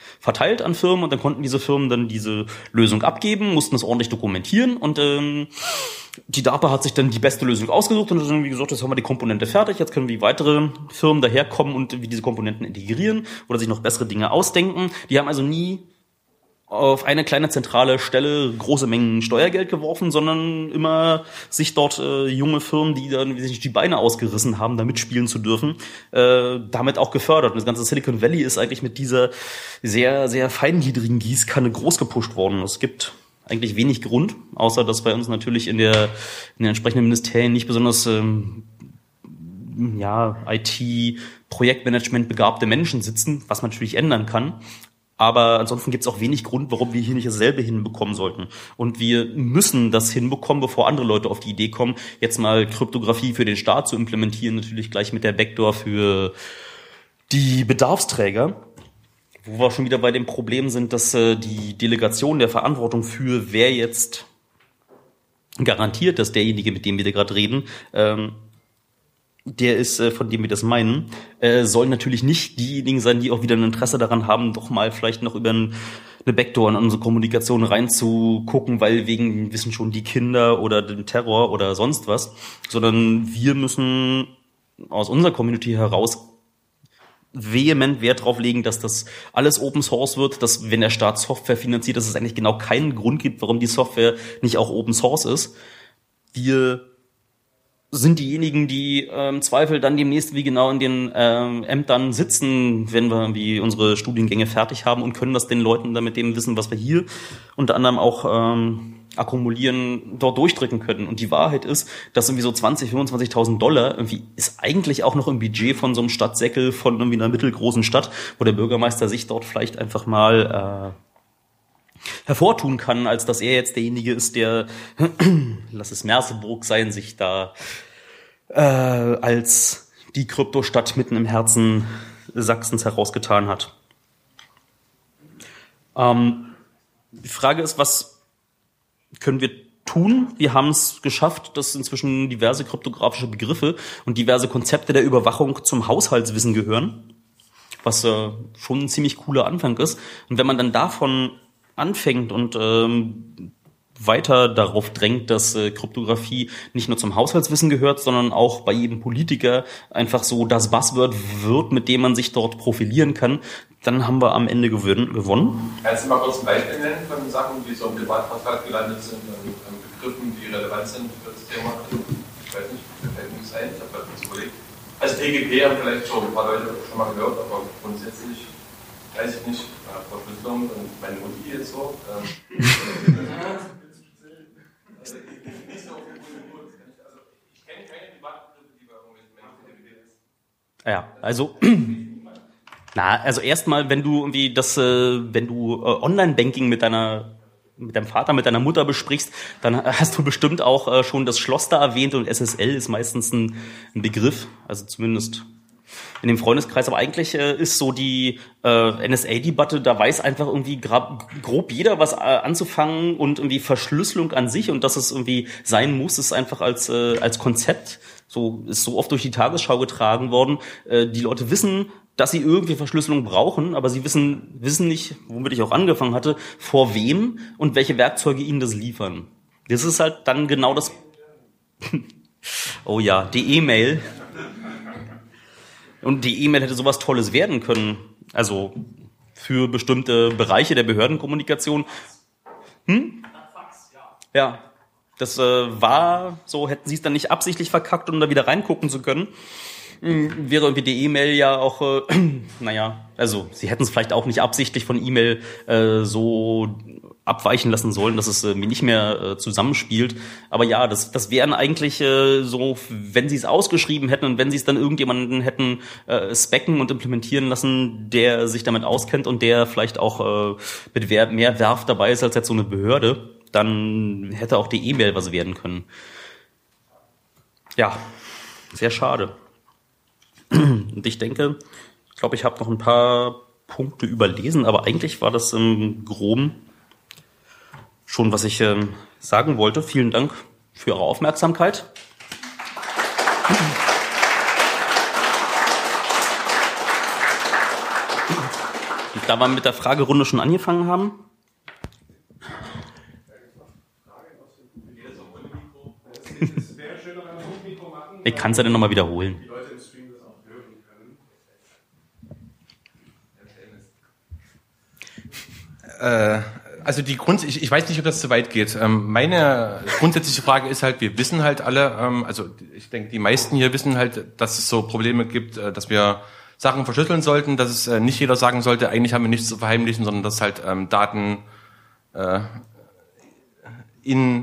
verteilt an Firmen und dann konnten diese Firmen dann diese Lösung abgeben, mussten das ordentlich dokumentieren und ähm, die DARPA hat sich dann die beste Lösung ausgesucht und dann, wie gesagt, jetzt haben wir die Komponente fertig, jetzt können wie weitere Firmen daherkommen und wie diese Komponenten integrieren oder sich noch bessere Dinge ausdenken. Die haben also nie auf eine kleine zentrale Stelle große Mengen Steuergeld geworfen, sondern immer sich dort äh, junge Firmen, die dann wie sich die Beine ausgerissen haben, da mitspielen zu dürfen, äh, damit auch gefördert. Und das ganze Silicon Valley ist eigentlich mit dieser sehr, sehr feingliedrigen Gießkanne groß gepusht worden. Es gibt eigentlich wenig Grund, außer dass bei uns natürlich in der in den entsprechenden Ministerien nicht besonders ähm, ja I T-Projektmanagement begabte Menschen sitzen, was man natürlich ändern kann. Aber ansonsten gibt es auch wenig Grund, warum wir hier nicht dasselbe hinbekommen sollten. Und wir müssen das hinbekommen, bevor andere Leute auf die Idee kommen, jetzt mal Kryptographie für den Staat zu implementieren, natürlich gleich mit der Backdoor für die Bedarfsträger. Wo wir schon wieder bei dem Problem sind, dass äh, die Delegation der Verantwortung für wer jetzt garantiert, dass derjenige, mit dem wir da gerade reden, ähm, der ist, äh, von dem wir das meinen, äh, sollen natürlich nicht diejenigen sein, die auch wieder ein Interesse daran haben, doch mal vielleicht noch über ein, eine Backdoor in unsere Kommunikation reinzugucken, weil wegen wissen schon die Kinder oder dem Terror oder sonst was, sondern wir müssen aus unserer Community heraus vehement Wert drauf legen, dass das alles Open Source wird, dass wenn der Staat Software finanziert, dass es eigentlich genau keinen Grund gibt, warum die Software nicht auch Open Source ist. Wir sind diejenigen, die äh, im Zweifel dann demnächst wie genau in den ähm, Ämtern sitzen, wenn wir wie unsere Studiengänge fertig haben und können das den Leuten dann mit dem Wissen, was wir hier unter anderem auch ähm, akkumulieren, dort durchdrücken können. Und die Wahrheit ist, dass irgendwie so zwanzig, fünfundzwanzigtausend Dollar irgendwie ist eigentlich auch noch im Budget von so einem Stadtsäckel von irgendwie einer mittelgroßen Stadt, wo der Bürgermeister sich dort vielleicht einfach mal äh, hervortun kann, als dass er jetzt derjenige ist, der, lass es Merseburg sein, sich da äh, als die Kryptostadt mitten im Herzen Sachsens herausgetan hat. Ähm, die Frage ist, was können wir tun? Wir haben es geschafft, dass inzwischen diverse kryptografische Begriffe und diverse Konzepte der Überwachung zum Haushaltswissen gehören, was äh, schon ein ziemlich cooler Anfang ist. Und wenn man dann davon anfängt und ähm, weiter darauf drängt, dass äh, Kryptographie nicht nur zum Haushaltswissen gehört, sondern auch bei jedem Politiker einfach so das Buzzword wird, mit dem man sich dort profilieren kann, dann haben wir am Ende gewinn- gewonnen. Kannst du mal kurz ein Beispiel nennen von Sachen, die so im Privatvertrag gelandet sind, an, an Begriffen, die relevant sind für das Thema? Ich weiß nicht, mir fällt nichts ein, ich habe gerade nichts überlegt. Also T G P haben vielleicht schon ein paar Leute schon mal gehört, aber grundsätzlich weiß ich nicht, ja, Verschlüsselung und meine Mutti jetzt so. Ähm, also, ich kenne keine Privatbegriffe, die bei irgendwelchen Menschen sind. Ja, also na, also erstmal, wenn du irgendwie das, äh, wenn du äh, Online-Banking mit deiner mit deinem Vater, mit deiner Mutter besprichst, dann hast du bestimmt auch äh, schon das Schloss da erwähnt und S S L ist meistens ein, ein Begriff, also zumindest in dem Freundeskreis, aber eigentlich äh, ist so die äh, N S A-Debatte, da weiß einfach irgendwie gra- grob jeder, was äh, anzufangen und irgendwie Verschlüsselung an sich und dass es irgendwie sein muss, ist einfach als äh, als Konzept, so ist so oft durch die Tagesschau getragen worden. Äh, die Leute wissen, dass sie irgendwie Verschlüsselung brauchen, aber sie wissen wissen nicht, womit ich auch angefangen hatte, vor wem und welche Werkzeuge ihnen das liefern. Das ist halt dann genau das. Oh ja, die E-Mail. Und die E-Mail hätte sowas Tolles werden können. Also für bestimmte Bereiche der Behördenkommunikation. Hm? Ja, das äh, war so, hätten sie es dann nicht absichtlich verkackt, um da wieder reingucken zu können. Hm, wäre irgendwie die E-Mail ja auch, äh, naja, also sie hätten es vielleicht auch nicht absichtlich von E-Mail äh, so abweichen lassen sollen, dass es äh, nicht mehr äh, zusammenspielt. Aber ja, das das wären eigentlich äh, so, wenn sie es ausgeschrieben hätten und wenn sie es dann irgendjemanden hätten äh, specken und implementieren lassen, der sich damit auskennt und der vielleicht auch äh, mit wer- mehr Werf dabei ist als jetzt so eine Behörde, dann hätte auch die E-Mail was werden können. Ja, sehr schade. Und ich denke, ich glaube, ich habe noch ein paar Punkte überlesen, aber eigentlich war das im Groben schon, was ich ähm, sagen wollte. Vielen Dank für Ihre Aufmerksamkeit. Die da wir mit der Fragerunde schon angefangen haben. Ich kann es ja dann nochmal wiederholen. Die Leute im Stream das auch hören können. Äh, also die Grund, ich, ich weiß nicht, ob das zu weit geht. Ähm, meine grundsätzliche Frage ist halt, wir wissen halt alle, ähm, also ich denke, die meisten hier wissen halt, dass es so Probleme gibt, äh, dass wir Sachen verschlüsseln sollten, dass es äh, nicht jeder sagen sollte, eigentlich haben wir nichts zu verheimlichen, sondern dass halt ähm, Daten äh, in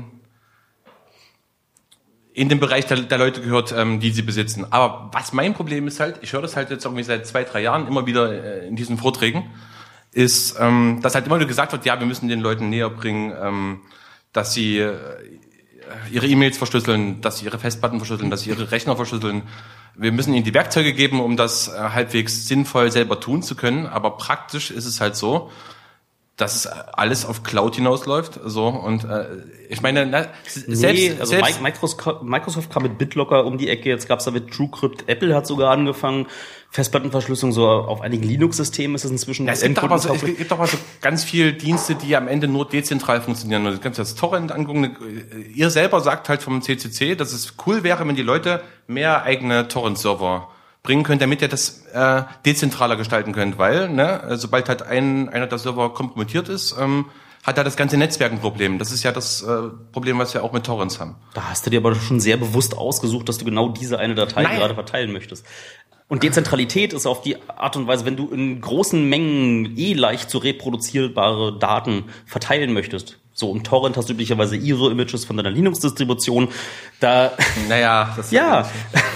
in den Bereich der, der Leute gehört, ähm, die sie besitzen. Aber was mein Problem ist halt, ich höre das halt jetzt irgendwie seit zwei, drei Jahren immer wieder äh, in diesen Vorträgen, ist, ähm, dass halt immer wieder gesagt wird, ja, wir müssen den Leuten näher bringen, ähm, dass sie äh, ihre E-Mails verschlüsseln, dass sie ihre Festplatten verschlüsseln, dass sie ihre Rechner verschlüsseln. Wir müssen ihnen die Werkzeuge geben, um das äh, halbwegs sinnvoll selber tun zu können. Aber praktisch ist es halt so, dass es alles auf Cloud hinausläuft, so, und äh, ich meine, na, selbst, nee, also selbst Microsoft, Microsoft kam mit BitLocker um die Ecke, jetzt gab's da mit TrueCrypt, Apple hat sogar angefangen, Festplattenverschlüsselung, so auf einigen Linux-Systemen ist es inzwischen. Ja, es gibt doch aber so, es gibt doch mal so ganz viele Dienste, die am Ende nur dezentral funktionieren. Du kannst das Torrent angucken. Ihr selber sagt halt vom C C C, dass es cool wäre, wenn die Leute mehr eigene Torrent-Server bringen können, damit ihr das äh, dezentraler gestalten könnt, weil ne, sobald halt ein einer der Server kompromittiert ist, ähm, hat da das ganze Netzwerk ein Problem. Das ist ja das äh, Problem, was wir auch mit Torrents haben. Da hast du dir aber schon sehr bewusst ausgesucht, dass du genau diese eine Datei Nein. gerade verteilen möchtest. Und Dezentralität ist auf die Art und Weise, wenn du in großen Mengen eh leicht zu reproduzierbare Daten verteilen möchtest. So, im Torrent hast du üblicherweise ihre Images von deiner Linux-Distribution. Da, naja, das ja.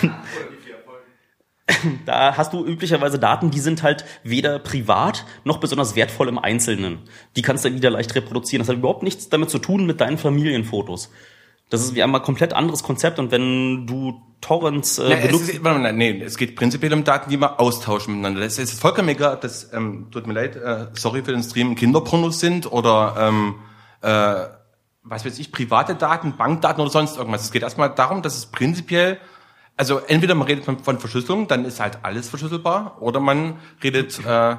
Da hast du üblicherweise Daten, die sind halt weder privat noch besonders wertvoll im Einzelnen. Die kannst du dann wieder leicht reproduzieren. Das hat überhaupt nichts damit zu tun mit deinen Familienfotos. Das ist wie einmal ein komplett anderes Konzept. Und wenn du Torrents äh, ja, benutzt... Es ist, nein, nee, es geht prinzipiell um Daten, die man austauschen miteinander. Es ist vollkommen egal, ob das, ähm, tut mir leid, äh, sorry für den Stream, Kinderpornos sind oder ähm, äh, was weiß ich, private Daten, Bankdaten oder sonst irgendwas. Es geht erstmal darum, dass es prinzipiell... Also entweder man redet von, von Verschlüsselung, dann ist halt alles verschlüsselbar, oder man redet äh,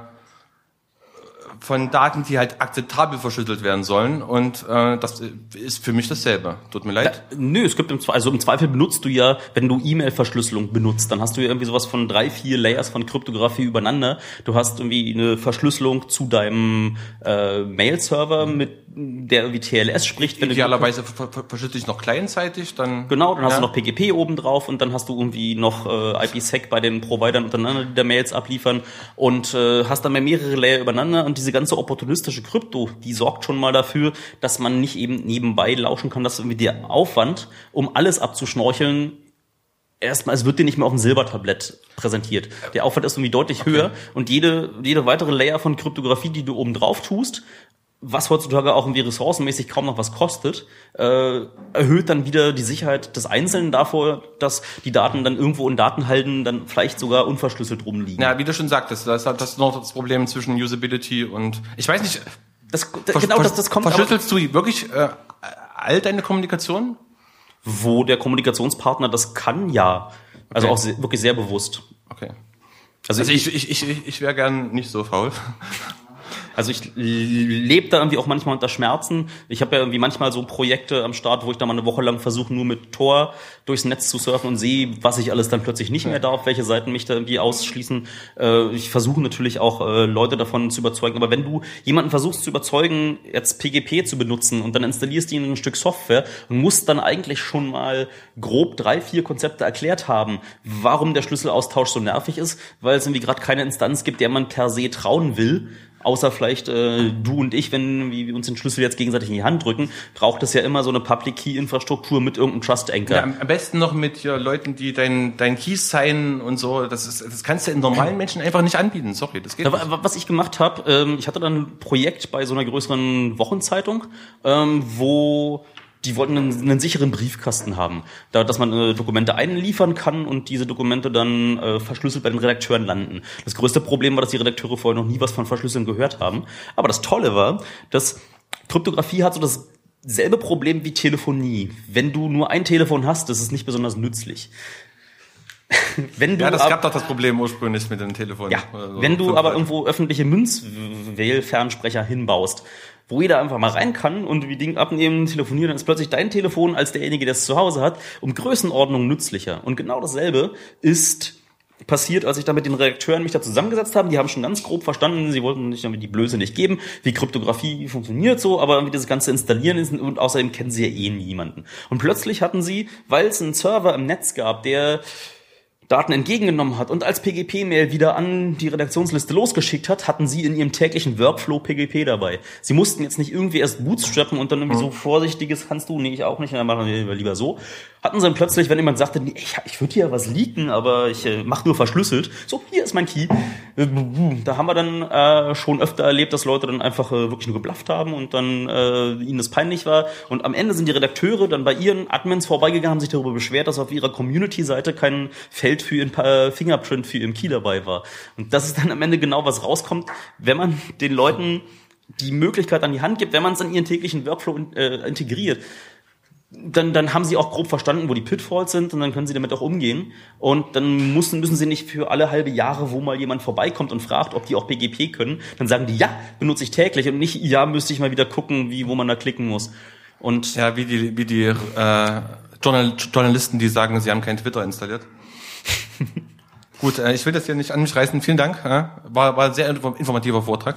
von Daten, die halt akzeptabel verschlüsselt werden sollen, und äh, das ist für mich dasselbe. Tut mir leid. Ja, nö, es gibt im Zweifel, also im Zweifel benutzt du ja, wenn du E-Mail-Verschlüsselung benutzt, dann hast du ja irgendwie sowas von drei, vier Layers von Kryptographie übereinander. Du hast irgendwie eine Verschlüsselung zu deinem äh, Mail-Server, mit der irgendwie T L S spricht. Wenn Idealerweise verschlüssel ich noch clientseitig, dann... Genau, dann hast ja. du noch P G P oben drauf, und dann hast du irgendwie noch äh, I P sec bei den Providern untereinander, die da Mails abliefern, und äh, hast dann mehr mehrere Layer übereinander, und diese ganze opportunistische Krypto, die sorgt schon mal dafür, dass man nicht eben nebenbei lauschen kann, dass irgendwie der Aufwand, um alles abzuschnorcheln, erstmal, es wird dir nicht mehr auf dem Silbertablett präsentiert. Der Aufwand ist irgendwie deutlich okay. höher, und jede jede weitere Layer von Kryptographie, die du oben drauf tust, was heutzutage auch irgendwie ressourcenmäßig kaum noch was kostet, äh, erhöht dann wieder die Sicherheit des Einzelnen davor, dass die Daten dann irgendwo in Datenhalden dann vielleicht sogar unverschlüsselt rumliegen. Ja, wie du schon sagtest, das ist das noch das Problem zwischen Usability und, ich weiß nicht, das, das, genau, das, das kommt. Verschlüsselst du wirklich äh, all deine Kommunikation? Wo der Kommunikationspartner das kann, ja. Also okay. auch sehr, wirklich sehr bewusst. Okay. Also, also ich, ich, ich, ich, ich wäre gern nicht so faul. Also ich lebe da irgendwie auch manchmal unter Schmerzen. Ich habe ja irgendwie manchmal so Projekte am Start, wo ich da mal eine Woche lang versuche, nur mit Tor durchs Netz zu surfen und sehe, was ich alles dann plötzlich nicht mehr darf, welche Seiten mich da irgendwie ausschließen. Ich versuche natürlich auch, Leute davon zu überzeugen. Aber wenn du jemanden versuchst zu überzeugen, jetzt P G P zu benutzen, und dann installierst du ihnen ein Stück Software und musst dann eigentlich schon mal grob drei, vier Konzepte erklärt haben, warum der Schlüsselaustausch so nervig ist, weil es irgendwie gerade keine Instanz gibt, der man per se trauen will. Außer vielleicht äh, du und ich, wenn wir uns den Schlüssel jetzt gegenseitig in die Hand drücken, braucht es ja immer so eine Public-Key-Infrastruktur mit irgendeinem Trust-Anchor. Ja, am besten noch mit ja, Leuten, die dein dein Key signen und so. Das ist, das kannst du in normalen Menschen einfach nicht anbieten. Sorry, das geht ja, nicht. Was ich gemacht habe, ähm, ich hatte dann ein Projekt bei so einer größeren Wochenzeitung, ähm, wo die wollten einen, einen sicheren Briefkasten haben, da, dass man äh, Dokumente einliefern kann und diese Dokumente dann äh, verschlüsselt bei den Redakteuren landen. Das größte Problem war, dass die Redakteure vorher noch nie was von Verschlüsseln gehört haben. Aber das Tolle war, dass Kryptographie hat so dasselbe Problem wie Telefonie. Wenn du nur ein Telefon hast, das ist nicht besonders nützlich. Wenn du ja, das ab, gab doch das Problem ursprünglich mit dem Telefon. Ja, so wenn du fünf aber Leute. irgendwo öffentliche Münzwählfernsprecher hinbaust, wo jeder einfach mal rein kann und wie Ding abnehmen, telefonieren, dann ist plötzlich dein Telefon als derjenige, der es zu Hause hat, um Größenordnung nützlicher. Und genau dasselbe ist passiert, als ich da mit den Redakteuren mich da zusammengesetzt habe. Die haben schon ganz grob verstanden, sie wollten nicht die Blöße nicht geben, wie Kryptographie funktioniert so, aber wie das Ganze installieren ist und außerdem kennen sie ja eh niemanden. Und plötzlich hatten sie, weil es einen Server im Netz gab, der Daten entgegengenommen hat und als P G P-Mail wieder an die Redaktionsliste losgeschickt hat, hatten sie in ihrem täglichen Workflow P G P dabei. Sie mussten jetzt nicht irgendwie erst bootstrappen und dann irgendwie so vorsichtiges, kannst du, nee, ich auch nicht, dann machen wir lieber so. Hatten sie dann plötzlich, wenn jemand sagte, nee, ich, ich würde hier was leaken, aber ich äh, mach nur verschlüsselt, so, hier ist mein Key. Da haben wir dann äh, schon öfter erlebt, dass Leute dann einfach äh, wirklich nur geblufft haben und dann äh, ihnen das peinlich war. Und am Ende sind die Redakteure dann bei ihren Admins vorbeigegangen, haben sich darüber beschwert, dass auf ihrer Community-Seite kein Feld für ihren äh, Fingerprint für ihren Key dabei war. Und das ist dann am Ende genau, was rauskommt, wenn man den Leuten die Möglichkeit an die Hand gibt, wenn man es in ihren täglichen Workflow äh, integriert. Dann, dann haben sie auch grob verstanden, wo die Pitfalls sind und dann können sie damit auch umgehen. Und dann müssen, müssen sie nicht für alle halbe Jahre, wo mal jemand vorbeikommt und fragt, ob die auch P G P können, dann sagen die, ja, benutze ich täglich und nicht, ja, müsste ich mal wieder gucken, wie, wo man da klicken muss. Und ja, wie die, wie die äh, Journal- Journalisten, die sagen, sie haben kein Twitter installiert. Gut, äh, ich will das hier nicht an mich reißen. Vielen Dank. Äh, war, war ein sehr informativer Vortrag.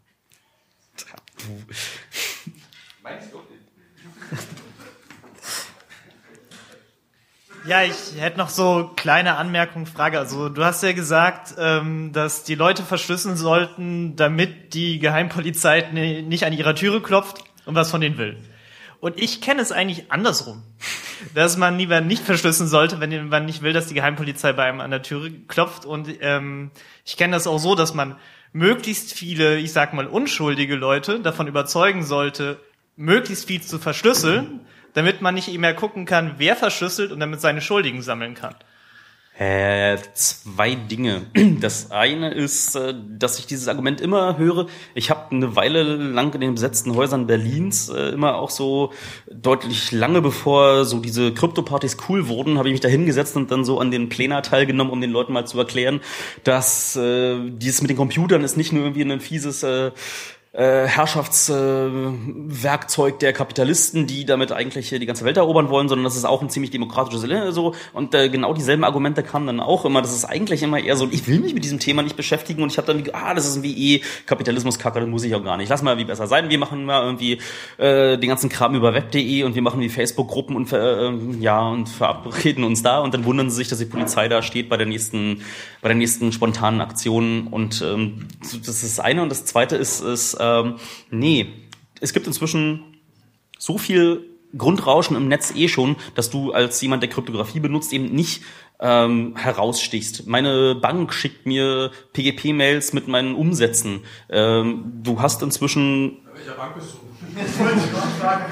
Ja, ich hätte noch so kleine Anmerkungen, Frage. Also du hast ja gesagt, ähm, dass die Leute verschlüsseln sollten, damit die Geheimpolizei ne, nicht an ihrer Türe klopft und was von denen will. Und ich kenne es eigentlich andersrum, dass man lieber nicht verschlüsseln sollte, wenn man nicht will, dass die Geheimpolizei bei einem an der Türe klopft. Und ähm, ich kenne das auch so, dass man möglichst viele, ich sag mal unschuldige Leute davon überzeugen sollte, möglichst viel zu verschlüsseln, damit man nicht mehr gucken kann, wer verschlüsselt und damit seine Schuldigen sammeln kann. Äh, zwei Dinge. Das eine ist, äh, dass ich dieses Argument immer höre. Ich habe eine Weile lang in den besetzten Häusern Berlins äh, immer auch so deutlich lange bevor so diese Krypto-Partys cool wurden, habe ich mich da hingesetzt und dann so an den Plenar teilgenommen, um den Leuten mal zu erklären, dass äh, dieses mit den Computern ist nicht nur irgendwie ein fieses äh, Äh, Herrschaftswerkzeug äh, der Kapitalisten, die damit eigentlich die ganze Welt erobern wollen, sondern das ist auch ein ziemlich demokratisches Land so. Und äh, genau dieselben Argumente kamen dann auch immer. Das ist eigentlich immer eher so, ich will mich mit diesem Thema nicht beschäftigen und ich habe dann, ah, das ist irgendwie eh Kapitalismus-Kacke, das muss ich auch gar nicht. Lass mal wie besser sein. Wir machen mal irgendwie äh, den ganzen Kram über web punkt de und wir machen die Facebook-Gruppen und äh, ja und verabreden uns da und dann wundern sie sich, dass die Polizei da steht bei der nächsten, bei der nächsten spontanen Aktion. Und ähm, das ist das eine. Und das zweite ist, ist Ähm, nee, es gibt inzwischen so viel Grundrauschen im Netz eh schon, dass du als jemand, der Kryptographie benutzt, eben nicht ähm, herausstichst. Meine Bank schickt mir P G P-Mails mit meinen Umsätzen. Ähm, du hast inzwischen... Welcher Bank bist du? Das wollte ich gerade fragen.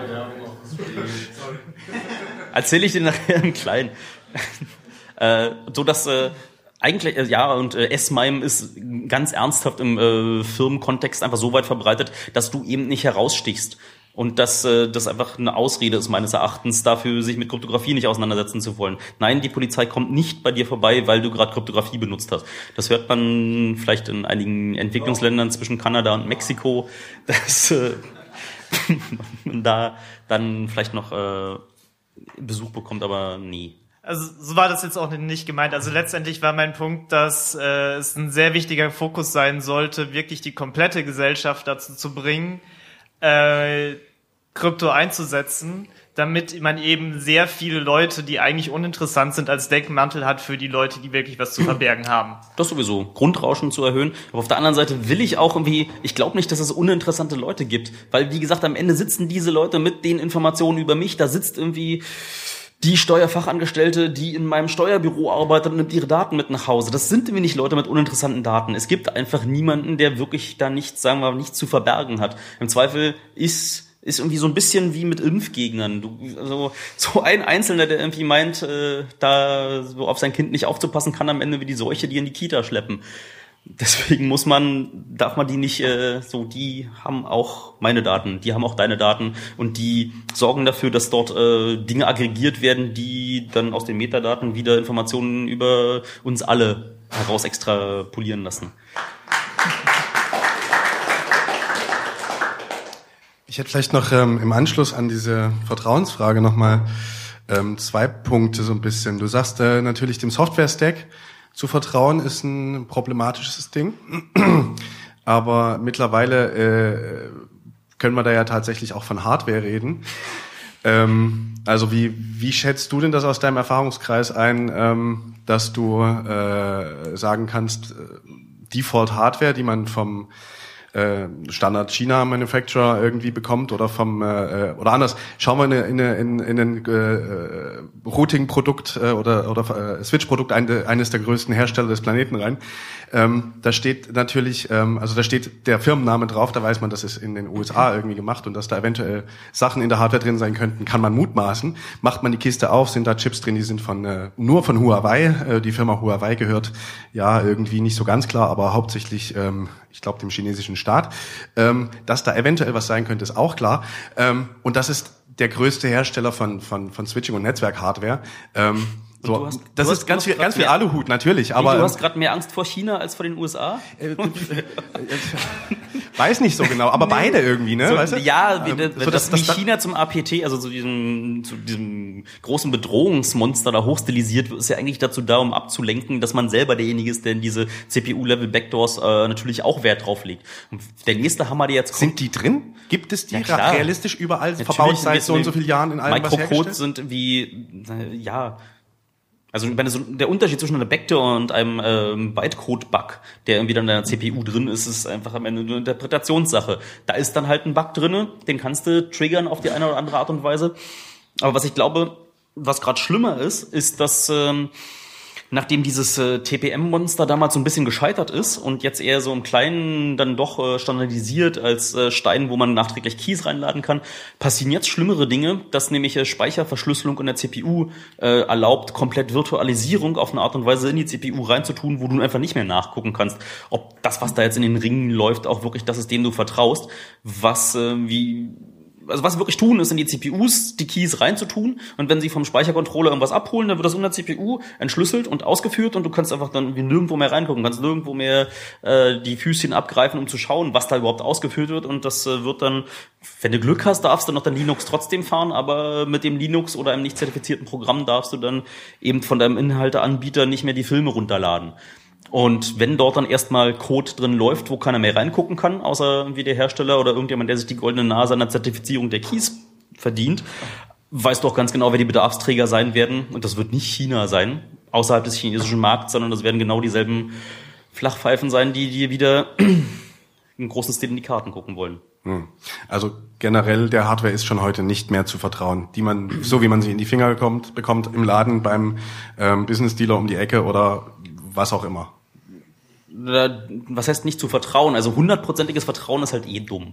Erzähle ich dir nachher im Kleinen. äh, so dass... Äh, Eigentlich, äh, ja, und äh, S-MIME ist ganz ernsthaft im äh, Firmenkontext einfach so weit verbreitet, dass du eben nicht herausstichst. Und dass äh, das einfach eine Ausrede ist, meines Erachtens, dafür sich mit Kryptographie nicht auseinandersetzen zu wollen. Nein, die Polizei kommt nicht bei dir vorbei, weil du gerade Kryptographie benutzt hast. Das hört man vielleicht in einigen Entwicklungsländern zwischen Kanada und Mexiko, dass äh, man da dann vielleicht noch äh, Besuch bekommt, aber nie. Also so war das jetzt auch nicht gemeint. Also letztendlich war mein Punkt, dass äh, es ein sehr wichtiger Fokus sein sollte, wirklich die komplette Gesellschaft dazu zu bringen, äh, Krypto einzusetzen, damit man eben sehr viele Leute, die eigentlich uninteressant sind, als Deckmantel hat für die Leute, die wirklich was zu verbergen haben. Das sowieso, Grundrauschen zu erhöhen. Aber auf der anderen Seite will ich auch irgendwie, ich glaube nicht, dass es uninteressante Leute gibt. Weil, wie gesagt, am Ende sitzen diese Leute mit den Informationen über mich, da sitzt irgendwie die Steuerfachangestellte, die in meinem Steuerbüro arbeitet und nimmt ihre Daten mit nach Hause. Das sind irgendwie nicht Leute mit uninteressanten Daten. Es gibt einfach niemanden, der wirklich da nichts, sagen wir mal, nichts zu verbergen hat. Im Zweifel ist ist irgendwie so ein bisschen wie mit Impfgegnern. Du, also so ein Einzelner, der irgendwie meint, äh, da so auf sein Kind nicht aufzupassen, kann am Ende wie die Seuche die in die Kita schleppen. Deswegen muss man, darf man die nicht äh, so, die haben auch meine Daten, die haben auch deine Daten und die sorgen dafür, dass dort äh, Dinge aggregiert werden, die dann aus den Metadaten wieder Informationen über uns alle heraus extrapolieren lassen. Ich hätte vielleicht noch ähm, im Anschluss an diese Vertrauensfrage nochmal ähm, zwei Punkte so ein bisschen. Du sagst äh, natürlich, dem Software-Stack zu vertrauen ist ein problematisches Ding, aber mittlerweile äh, können wir da ja tatsächlich auch von Hardware reden. Ähm, also wie wie schätzt du denn das aus deinem Erfahrungskreis ein, ähm, dass du äh, sagen kannst, äh, Default Hardware, die man vom Standard China Manufacturer irgendwie bekommt oder vom äh, oder anders. Schauen wir in in in, in ein äh, Routing Produkt äh, oder oder äh, Switch Produkt ein, eines der größten Hersteller des Planeten rein. Ähm, da steht natürlich, ähm, also da steht der Firmenname drauf. Da weiß man, das ist in den U S A irgendwie gemacht und dass da eventuell Sachen in der Hardware drin sein könnten, kann man mutmaßen. Macht man die Kiste auf, sind da Chips drin, die sind von äh, nur von Huawei. Äh, die Firma Huawei gehört ja irgendwie nicht so ganz klar, aber hauptsächlich ähm, ich glaube dem chinesischen Staat. Ähm, dass da eventuell was sein könnte, ist auch klar. Ähm, und das ist der größte Hersteller von von von Switching und Netzwerk-Hardware. Ähm, so, hast, das ist ganz viel ganz viel Aluhut natürlich, aber du hast gerade mehr Angst vor China als vor den U S A? Äh, weiß nicht so genau, aber nee. beide irgendwie, ne? So, weißt du? Ja, wie, ähm, das, so, das, das, wie China zum A P T, also zu diesem, zu diesem großen Bedrohungsmonster da hochstilisiert wird, ist ja eigentlich dazu da, um abzulenken, dass man selber derjenige ist, der in diese C P U-Level-Backdoors äh, natürlich auch Wert drauf legt. Und der nächste Hammer, der jetzt kommt... Sind die drin? Gibt es die ja, realistisch überall natürlich verbaut seit so und so vielen Jahren in allem, was Microcode sind wie, ja... Also ich meine, so der Unterschied zwischen einer Backdoor und einem ähm, Bytecode-Bug, der irgendwie dann in der C P U drin ist, ist einfach am Ende eine Interpretationssache. Da ist dann halt ein Bug drinne, den kannst du triggern auf die eine oder andere Art und Weise. Aber was ich glaube, was gerade schlimmer ist, ist, dass ähm, nachdem dieses äh, T P M-Monster damals so ein bisschen gescheitert ist und jetzt eher so im Kleinen dann doch äh, standardisiert als äh, Stein, wo man nachträglich Keys reinladen kann, passieren jetzt schlimmere Dinge, dass nämlich äh, Speicherverschlüsselung in der C P U äh, erlaubt, komplett Virtualisierung auf eine Art und Weise in die C P U reinzutun, wo du einfach nicht mehr nachgucken kannst, ob das, was da jetzt in den Ringen läuft, auch wirklich das ist, dem du vertraust, was äh, wie... Also was wir wirklich tun, ist in die C P Us die Keys reinzutun und wenn sie vom Speichercontroller irgendwas abholen, dann wird das in der C P U entschlüsselt und ausgeführt und du kannst einfach dann wie nirgendwo mehr reingucken, kannst nirgendwo mehr äh, die Füßchen abgreifen, um zu schauen, was da überhaupt ausgeführt wird und das äh, wird dann, wenn du Glück hast, darfst du noch dein Linux trotzdem fahren, aber mit dem Linux oder einem nicht zertifizierten Programm darfst du dann eben von deinem Inhalteanbieter nicht mehr die Filme runterladen. Und wenn dort dann erstmal Code drin läuft, wo keiner mehr reingucken kann, außer irgendwie der Hersteller oder irgendjemand, der sich die goldene Nase an der Zertifizierung der Keys verdient, weißt du auch ganz genau, wer die Bedarfsträger sein werden. Und das wird nicht China sein, außerhalb des chinesischen Markts, sondern das werden genau dieselben Flachpfeifen sein, die dir wieder im großen Stil in die Karten gucken wollen. Also generell, der Hardware ist schon heute nicht mehr zu vertrauen, die man, so wie man sie in die Finger bekommt, bekommt im Laden, beim ähm, Business-Dealer um die Ecke oder was auch immer. Was heißt nicht zu vertrauen? Also hundertprozentiges Vertrauen ist halt eh dumm.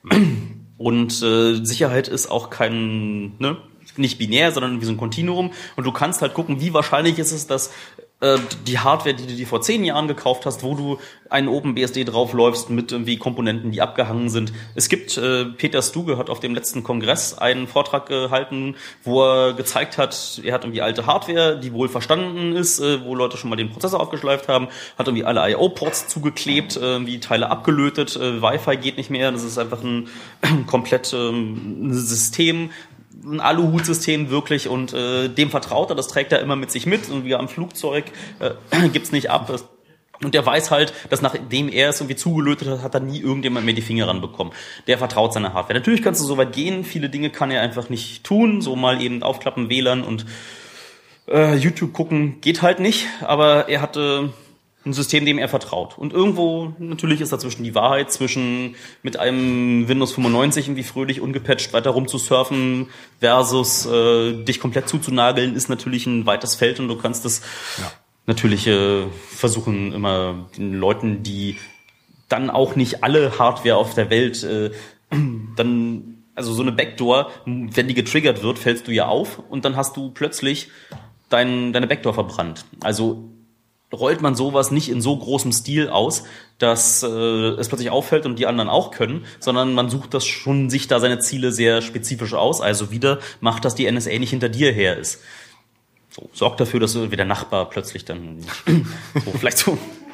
Und äh, Sicherheit ist auch kein, ne, nicht binär, sondern wie so ein Kontinuum. Und du kannst halt gucken, wie wahrscheinlich ist es, dass äh, die Hardware, die du dir vor zehn Jahren gekauft hast, wo du einen OpenBSD draufläufst mit irgendwie Komponenten, die abgehangen sind. Es gibt, äh, Peter Stuge hat auf dem letzten Kongress einen Vortrag gehalten, wo er gezeigt hat, er hat irgendwie alte Hardware, die wohl verstanden ist, äh, wo Leute schon mal den Prozessor aufgeschleift haben, hat irgendwie alle I O-Ports zugeklebt, äh, irgendwie Teile abgelötet, äh, Wi-Fi geht nicht mehr, das ist einfach ein komplett ähm, System, ein Aluhutsystem wirklich und äh, dem vertraut er, das trägt er immer mit sich mit und wie am Flugzeug äh, gibt's nicht ab. Und der weiß halt, dass nachdem er es irgendwie zugelötet hat, hat er nie irgendjemand mehr die Finger ranbekommen. Der vertraut seiner Hardware. Natürlich kannst du so weit gehen, viele Dinge kann er einfach nicht tun, so mal eben aufklappen, W L A N und äh, YouTube gucken, geht halt nicht, aber er hatte ein System, dem er vertraut. Und irgendwo, natürlich ist dazwischen die Wahrheit, zwischen mit einem Windows fünfundneunzig irgendwie fröhlich ungepatcht weiter rumzusurfen versus äh, dich komplett zuzunageln, ist natürlich ein weites Feld und du kannst es ja. natürlich äh, versuchen, immer den Leuten, die dann auch nicht alle Hardware auf der Welt äh, dann, also so eine Backdoor, wenn die getriggert wird, fällst du ja auf und dann hast du plötzlich dein, deine Backdoor verbrannt. Also rollt man sowas nicht in so großem Stil aus, dass äh, es plötzlich auffällt und die anderen auch können, sondern man sucht das schon, sich da seine Ziele sehr spezifisch aus. Also wieder macht, dass die N S A nicht hinter dir her ist. So, sorgt dafür, dass wie der Nachbar plötzlich dann so, vielleicht so.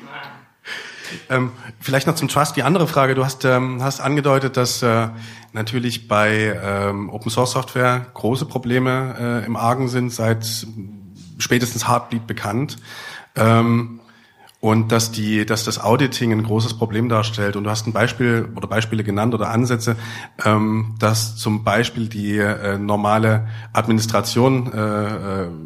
Ähm, vielleicht noch zum Trust die andere Frage. Du hast ähm, hast angedeutet, dass äh, natürlich bei ähm, Open Source Software große Probleme äh, im Argen sind, seit spätestens Heartbleed bekannt. Ähm, und dass die, dass das Auditing ein großes Problem darstellt. Und du hast ein Beispiel oder Beispiele genannt oder Ansätze, ähm, dass zum Beispiel die äh, normale Administration äh, äh,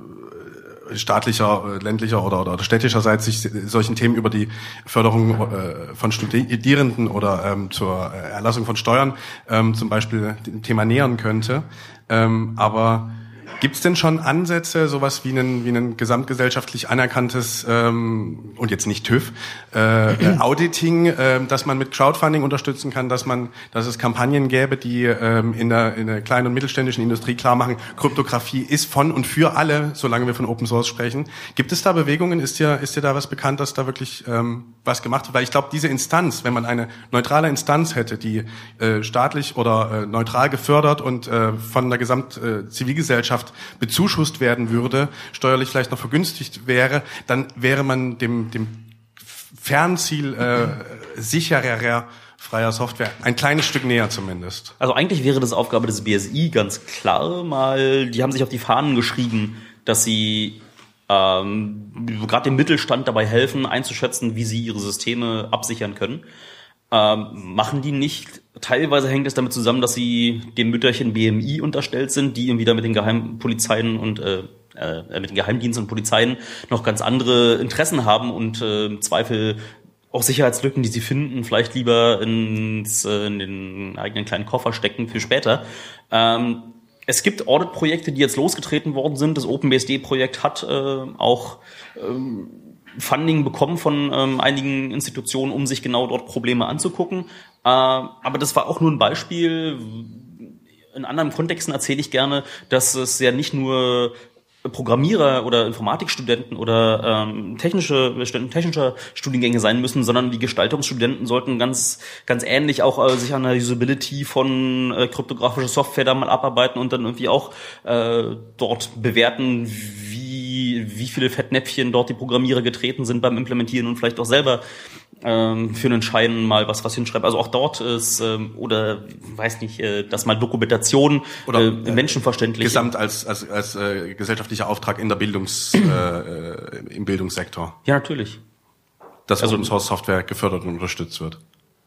staatlicher, ländlicher oder, oder städtischerseits sich solchen Themen über die Förderung äh, von Studierenden oder ähm, zur Erlassung von Steuern ähm, zum Beispiel dem Thema nähern könnte. Ähm, aber gibt's denn schon Ansätze, sowas wie ein wie ein gesamtgesellschaftlich anerkanntes ähm, und jetzt nicht TÜV äh, Auditing, äh, dass man mit Crowdfunding unterstützen kann, dass man, dass es Kampagnen gäbe, die ähm, in der in der kleinen und mittelständischen Industrie klar machen, Kryptographie ist von und für alle, solange wir von Open Source sprechen. Gibt es da Bewegungen? Ist dir ist dir da was bekannt, dass da wirklich ähm, was gemacht wird? Weil ich glaube, diese Instanz, wenn man eine neutrale Instanz hätte, die äh, staatlich oder äh, neutral gefördert und äh, von der Gesamtzivilgesellschaft äh, bezuschusst werden würde, steuerlich vielleicht noch vergünstigt wäre, dann wäre man dem dem Fernziel äh, sicherer freier Software ein kleines Stück näher zumindest. Also eigentlich wäre das Aufgabe des B S I ganz klar mal, die haben sich auf die Fahnen geschrieben, dass sie ähm, gerade dem Mittelstand dabei helfen, einzuschätzen, wie sie ihre Systeme absichern können. Ähm, machen die nicht. Teilweise hängt es damit zusammen, dass sie dem Mütterchen B M I unterstellt sind, die irgendwie da mit den Geheimpolizeien und äh, äh, mit den Geheimdiensten und Polizeien noch ganz andere Interessen haben und äh, im Zweifel auch Sicherheitslücken, die sie finden, vielleicht lieber ins, äh, in den eigenen kleinen Koffer stecken für später. Ähm, es gibt Audit-Projekte, die jetzt losgetreten worden sind. Das OpenBSD-Projekt hat äh, auch ähm, Funding bekommen von ähm, einigen Institutionen, um sich genau dort Probleme anzugucken. Äh, aber das war auch nur ein Beispiel. In anderen Kontexten erzähle ich gerne, dass es ja nicht nur Programmierer oder Informatikstudenten oder ähm, technische technischer Studiengänge sein müssen, sondern die Gestaltungsstudenten sollten ganz ganz ähnlich auch äh, sich an der Usability von äh, kryptografischer Software da mal abarbeiten und dann irgendwie auch äh, dort bewerten, wie wie viele Fettnäpfchen dort die Programmierer getreten sind beim Implementieren und vielleicht auch selber ähm, für einen Schein mal was was hinschreiben. Also auch dort ist ähm, oder weiß nicht, äh, dass mal Dokumentation oder äh, menschenverständlich gesamt als als als äh, gesellschaftlicher Auftrag in der Bildungs äh, im Bildungssektor. Ja, natürlich. Dass Also- Open Source Software gefördert und unterstützt wird.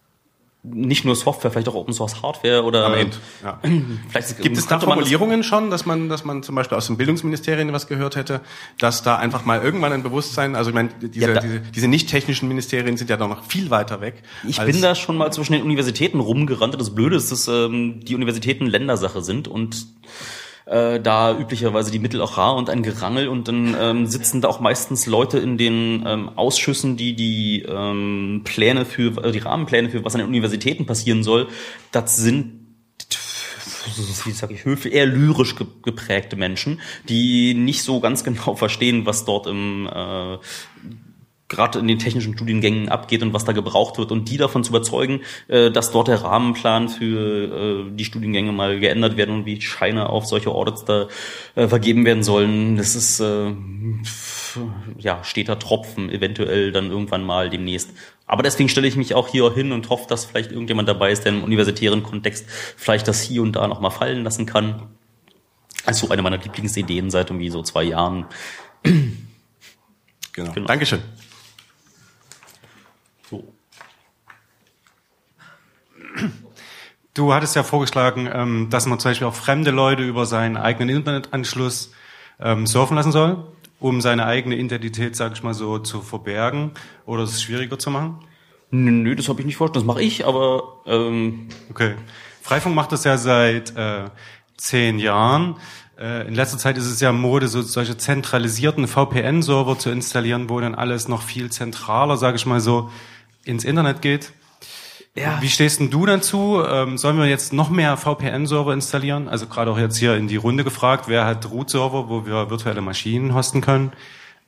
Nicht nur Software, vielleicht auch Open Source Hardware oder Am Ende. Ja. vielleicht Gibt es da könnte man das- Formulierungen schon, dass man, dass man zum Beispiel aus dem Bildungsministerien was gehört hätte, dass da einfach mal irgendwann ein Bewusstsein, also ich meine, diese, Ja, da- diese, diese nicht technischen Ministerien sind ja doch noch viel weiter weg. Ich als- bin da schon mal zwischen den Universitäten rumgerannt. Das Blöde ist, dass ähm, die Universitäten Ländersache sind und äh, da üblicherweise die Mittel auch rar und ein Gerangel und dann ähm, sitzen da auch meistens Leute in den ähm, Ausschüssen, die die ähm, Pläne für, äh, die Rahmenpläne für was an den Universitäten passieren soll. Das sind wie sag ich, Höfe, eher lyrisch ge- geprägte Menschen, die nicht so ganz genau verstehen, was dort im äh, gerade in den technischen Studiengängen abgeht und was da gebraucht wird und die davon zu überzeugen, äh, dass dort der Rahmenplan für äh, die Studiengänge mal geändert werden und wie Scheine auf solche Audits da äh, vergeben werden sollen. Das ist äh, ja steter Tropfen eventuell dann irgendwann mal demnächst. Aber deswegen stelle ich mich auch hier hin und hoffe, dass vielleicht irgendjemand dabei ist, der im universitären Kontext vielleicht das hier und da noch mal fallen lassen kann. Also eine meiner Lieblingsideen seit irgendwie so zwei Jahren. Genau. Genau. Dankeschön. So. Du hattest ja vorgeschlagen, ähm, dass man zum Beispiel auch fremde Leute über seinen eigenen Internetanschluss ähm, surfen lassen soll, um seine eigene Identität, sage ich mal so, zu verbergen oder es schwieriger zu machen. Nö, nö, das habe ich nicht vorgestellt. Das mache ich, aber ähm, Okay. Freifunk macht das ja seit äh, zehn Jahren. Äh, in letzter Zeit ist es ja Mode, so solche zentralisierten V P N-Server zu installieren, wo dann alles noch viel zentraler, sage ich mal so, ins Internet geht. ja. Wie stehst denn du dazu? Ähm, sollen wir jetzt noch mehr V P N-Server installieren? Also gerade auch jetzt hier in die Runde gefragt, wer hat Root-Server, wo wir virtuelle Maschinen hosten können?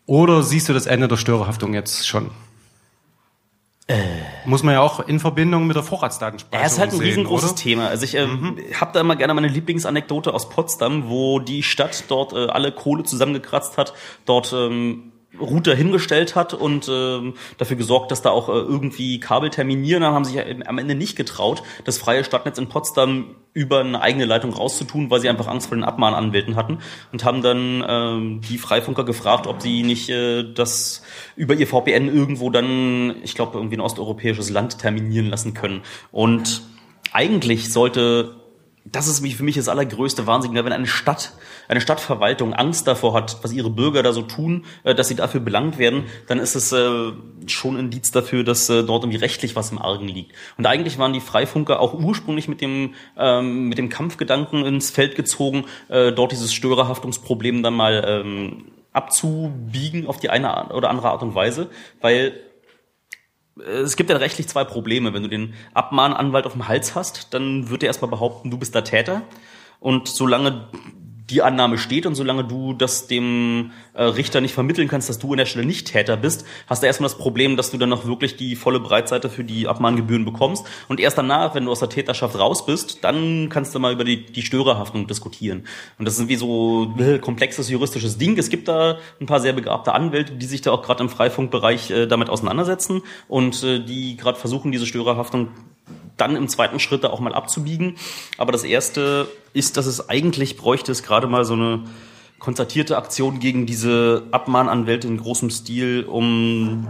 Oder siehst du das Ende der Störerhaftung jetzt schon? Äh. Muss man ja auch in Verbindung mit der Vorratsdatenspeicherung sehen. Es ist halt ein riesengroßes oder? Thema. Also ich äh, mhm. habe da immer gerne meine Lieblingsanekdote aus Potsdam, wo die Stadt dort äh, alle Kohle zusammengekratzt hat, dort ähm, Router hingestellt hat und ähm, dafür gesorgt, dass da auch äh, irgendwie Kabel terminieren. Dann haben sie sich ja am Ende nicht getraut, das freie Stadtnetz in Potsdam über eine eigene Leitung rauszutun, weil sie einfach Angst vor den Abmahnanwälten hatten und haben dann ähm, die Freifunker gefragt, ob sie nicht äh, das über ihr V P N irgendwo dann, ich glaube, irgendwie ein osteuropäisches Land terminieren lassen können. Und eigentlich sollte, das ist für mich das allergrößte Wahnsinn, wenn eine Stadt, eine Stadtverwaltung Angst davor hat, was ihre Bürger da so tun, dass sie dafür belangt werden, dann ist es äh, schon ein Indiz dafür, dass äh, dort irgendwie rechtlich was im Argen liegt. Und eigentlich waren die Freifunker auch ursprünglich mit dem ähm, mit dem Kampfgedanken ins Feld gezogen, äh, dort dieses Störerhaftungsproblem dann mal ähm, abzubiegen auf die eine oder andere Art und Weise, weil es gibt ja rechtlich zwei Probleme. Wenn du den Abmahnanwalt auf dem Hals hast, dann wird er erstmal behaupten, du bist der Täter. Und solange die Annahme steht und solange du das dem äh, Richter nicht vermitteln kannst, dass du an der Stelle nicht Täter bist, hast du erstmal das Problem, dass du dann noch wirklich die volle Breitseite für die Abmahngebühren bekommst. Und erst danach, wenn du aus der Täterschaft raus bist, dann kannst du mal über die, die Störerhaftung diskutieren. Und das ist irgendwie so ein komplexes juristisches Ding. Es gibt da ein paar sehr begabte Anwälte, die sich da auch gerade im Freifunkbereich äh, damit auseinandersetzen und äh, die gerade versuchen, diese Störerhaftung dann im zweiten Schritt da auch mal abzubiegen. Aber das erste ist, dass es eigentlich bräuchte es gerade mal so eine konzertierte Aktion gegen diese Abmahnanwälte in großem Stil, um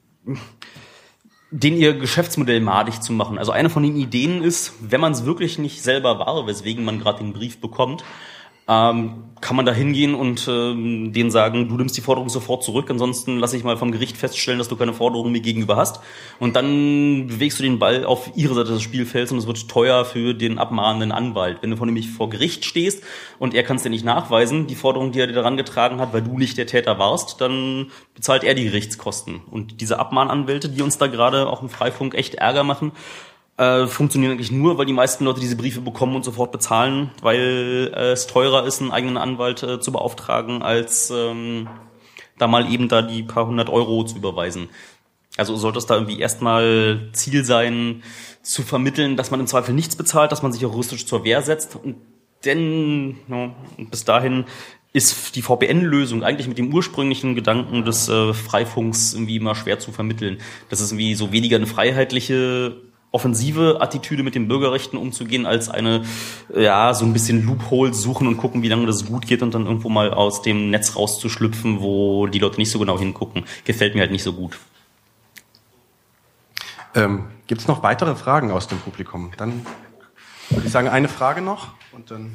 denen ihr Geschäftsmodell madig zu machen. Also eine von den Ideen ist, wenn man es wirklich nicht selber war, weswegen man gerade den Brief bekommt, ähm, kann man da hingehen und ähm, denen sagen, du nimmst die Forderung sofort zurück, ansonsten lasse ich mal vom Gericht feststellen, dass du keine Forderung mir gegenüber hast. Und dann bewegst du den Ball auf ihre Seite des Spielfelds und es wird teuer für den abmahnenden Anwalt. Wenn du von nämlich vor Gericht stehst und er kann es dir nicht nachweisen, die Forderung, die er dir daran getragen hat, weil du nicht der Täter warst, dann bezahlt er die Gerichtskosten. Und diese Abmahnanwälte, die uns da gerade auch im Freifunk echt Ärger machen, Äh, funktionieren eigentlich nur, weil die meisten Leute diese Briefe bekommen und sofort bezahlen, weil äh, es teurer ist, einen eigenen Anwalt äh, zu beauftragen, als ähm, da mal eben da die paar hundert Euro zu überweisen. Also sollte es da irgendwie erstmal Ziel sein, zu vermitteln, dass man im Zweifel nichts bezahlt, dass man sich auch juristisch zur Wehr setzt. Und denn ja, bis dahin ist die V P N-Lösung eigentlich mit dem ursprünglichen Gedanken des äh, Freifunks irgendwie immer schwer zu vermitteln. Das ist irgendwie so weniger eine freiheitliche offensive Attitüde mit den Bürgerrechten umzugehen, als eine, ja, so ein bisschen Loopholes suchen und gucken, wie lange das gut geht und dann irgendwo mal aus dem Netz rauszuschlüpfen, wo die Leute nicht so genau hingucken. Gefällt mir halt nicht so gut. Ähm, gibt es noch weitere Fragen aus dem Publikum? Dann würde ich sagen, eine Frage noch und dann...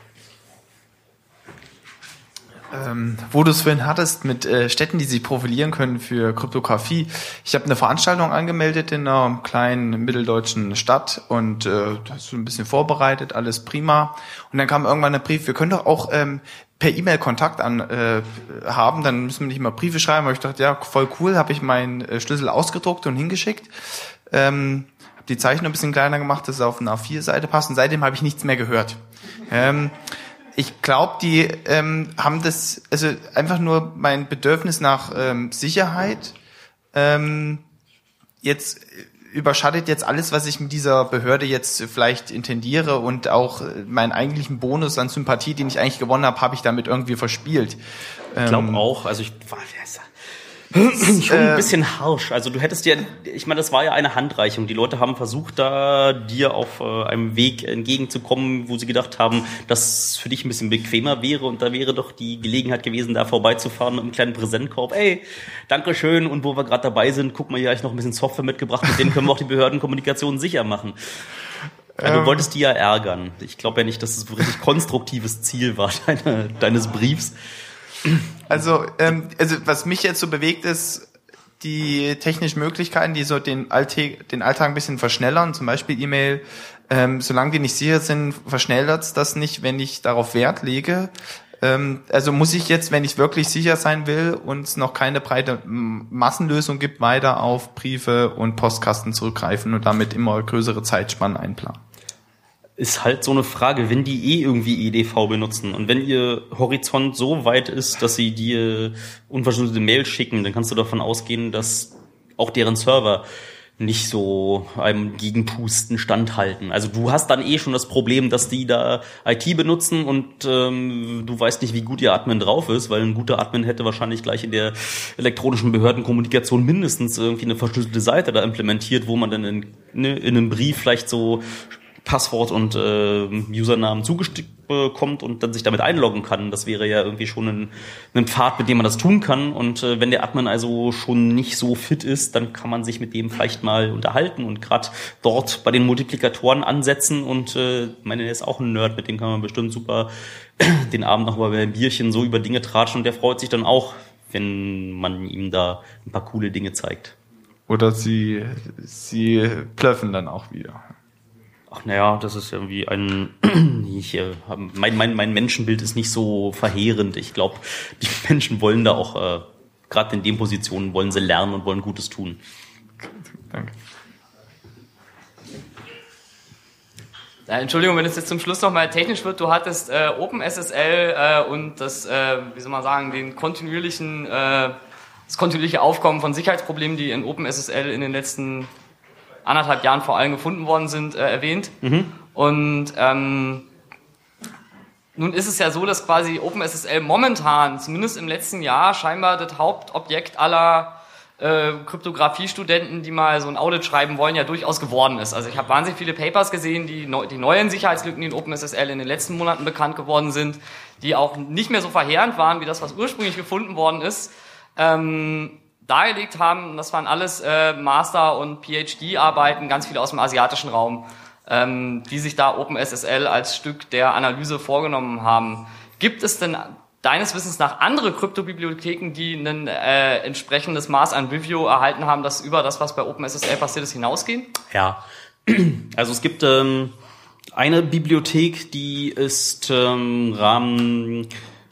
Ähm, wo du es vorhin hattest mit äh, Städten, die sich profilieren können für Kryptographie. Ich habe eine Veranstaltung angemeldet in einer kleinen mitteldeutschen Stadt und äh, das ist ein bisschen vorbereitet, alles prima. Und dann kam irgendwann ein Brief, wir können doch auch ähm, per E-Mail Kontakt an äh, haben, dann müssen wir nicht mal Briefe schreiben. Aber ich dachte, ja, voll cool, habe ich meinen äh, Schlüssel ausgedruckt und hingeschickt. Ähm, habe die Zeichnung ein bisschen kleiner gemacht, dass es auf eine A vier Seite passt und seitdem habe ich nichts mehr gehört. Ähm, Ich glaube, die ähm, haben das, also einfach nur mein Bedürfnis nach ähm, Sicherheit ähm, jetzt überschattet jetzt alles, was ich mit dieser Behörde jetzt vielleicht intendiere und auch meinen eigentlichen Bonus an Sympathie, den ich eigentlich gewonnen habe, habe ich damit irgendwie verspielt. Ich glaube ähm, auch, also ich war schon ein bisschen harsch. Also du hättest dir, ich meine, das war ja eine Handreichung. Die Leute haben versucht, da dir auf äh, einem Weg entgegenzukommen, wo sie gedacht haben, dass es für dich ein bisschen bequemer wäre. Und da wäre doch die Gelegenheit gewesen, da vorbeizufahren mit einem kleinen Präsentkorb. Ey, Dankeschön. Und wo wir gerade dabei sind, guck mal, hier habe ich noch ein bisschen Software mitgebracht. Mit denen können wir auch die Behördenkommunikation sicher machen. Ja, du wolltest die ja ärgern. Ich glaube ja nicht, dass es ein richtig konstruktives Ziel war, deine, deines Briefs. Also, ähm, also was mich jetzt so bewegt, ist die technischen Möglichkeiten, die so den Alltag, den Alltag ein bisschen verschnellern, zum Beispiel E-Mail. Ähm, solange die nicht sicher sind, verschnellert es das nicht, wenn ich darauf Wert lege. Ähm, also muss ich jetzt, wenn ich wirklich sicher sein will und es noch keine breite Massenlösung gibt, weiter auf Briefe und Postkasten zurückgreifen und damit immer größere Zeitspannen einplanen. ist halt so eine Frage, wenn die eh irgendwie E D V benutzen und wenn ihr Horizont so weit ist, dass sie dir unverschlüsselte Mail schicken, dann kannst du davon ausgehen, dass auch deren Server nicht so einem Gegenpusten standhalten. Also du hast dann eh schon das Problem, dass die da I T benutzen und ähm, du weißt nicht, wie gut ihr Admin drauf ist, weil ein guter Admin hätte wahrscheinlich gleich in der elektronischen Behördenkommunikation mindestens irgendwie eine verschlüsselte Seite da implementiert, wo man dann in, ne, in einem Brief vielleicht so Passwort und äh, Usernamen zugestickt bekommt und dann sich damit einloggen kann. Das wäre ja irgendwie schon ein, ein Pfad, mit dem man das tun kann. Und äh, wenn der Admin also schon nicht so fit ist, dann kann man sich mit dem vielleicht mal unterhalten und gerade dort bei den Multiplikatoren ansetzen. Und äh, ich meine, der ist auch ein Nerd, mit dem kann man bestimmt super den Abend noch mal bei einem Bierchen so über Dinge tratschen. Und der freut sich dann auch, wenn man ihm da ein paar coole Dinge zeigt. Oder sie, sie plöffen dann auch wieder. Ach naja, das ist irgendwie ein, ich, äh, mein, mein, mein Menschenbild ist nicht so verheerend. Ich glaube, die Menschen wollen da auch, äh, gerade in den Positionen, wollen sie lernen und wollen Gutes tun. Danke. Ja, Entschuldigung, wenn es jetzt zum Schluss nochmal technisch wird. Du hattest äh, OpenSSL äh, und das, äh, wie soll man sagen, den kontinuierlichen, äh, das kontinuierliche Aufkommen von Sicherheitsproblemen, die in OpenSSL in den letzten anderthalb Jahren vor allem gefunden worden sind, äh, erwähnt. Mhm. Und ähm, nun ist es ja so, dass quasi OpenSSL momentan, zumindest im letzten Jahr, scheinbar das Hauptobjekt aller äh, Kryptographie-Studenten, die mal so ein Audit schreiben wollen, ja durchaus geworden ist. Also ich habe wahnsinnig viele Papers gesehen, die, neu, die neuen Sicherheitslücken, die in OpenSSL in den letzten Monaten bekannt geworden sind, die auch nicht mehr so verheerend waren, wie das, was ursprünglich gefunden worden ist. Ähm, dargelegt haben, das waren alles äh, Master- und P H D-Arbeiten, ganz viele aus dem asiatischen Raum, ähm, die sich da OpenSSL als Stück der Analyse vorgenommen haben. Gibt es denn deines Wissens nach andere Kryptobibliotheken, die ein äh, entsprechendes Maß an Review erhalten haben, das über das, was bei OpenSSL passiert ist, hinausgehen? Ja, also es gibt ähm, eine Bibliothek, die ist im ähm, Rahmen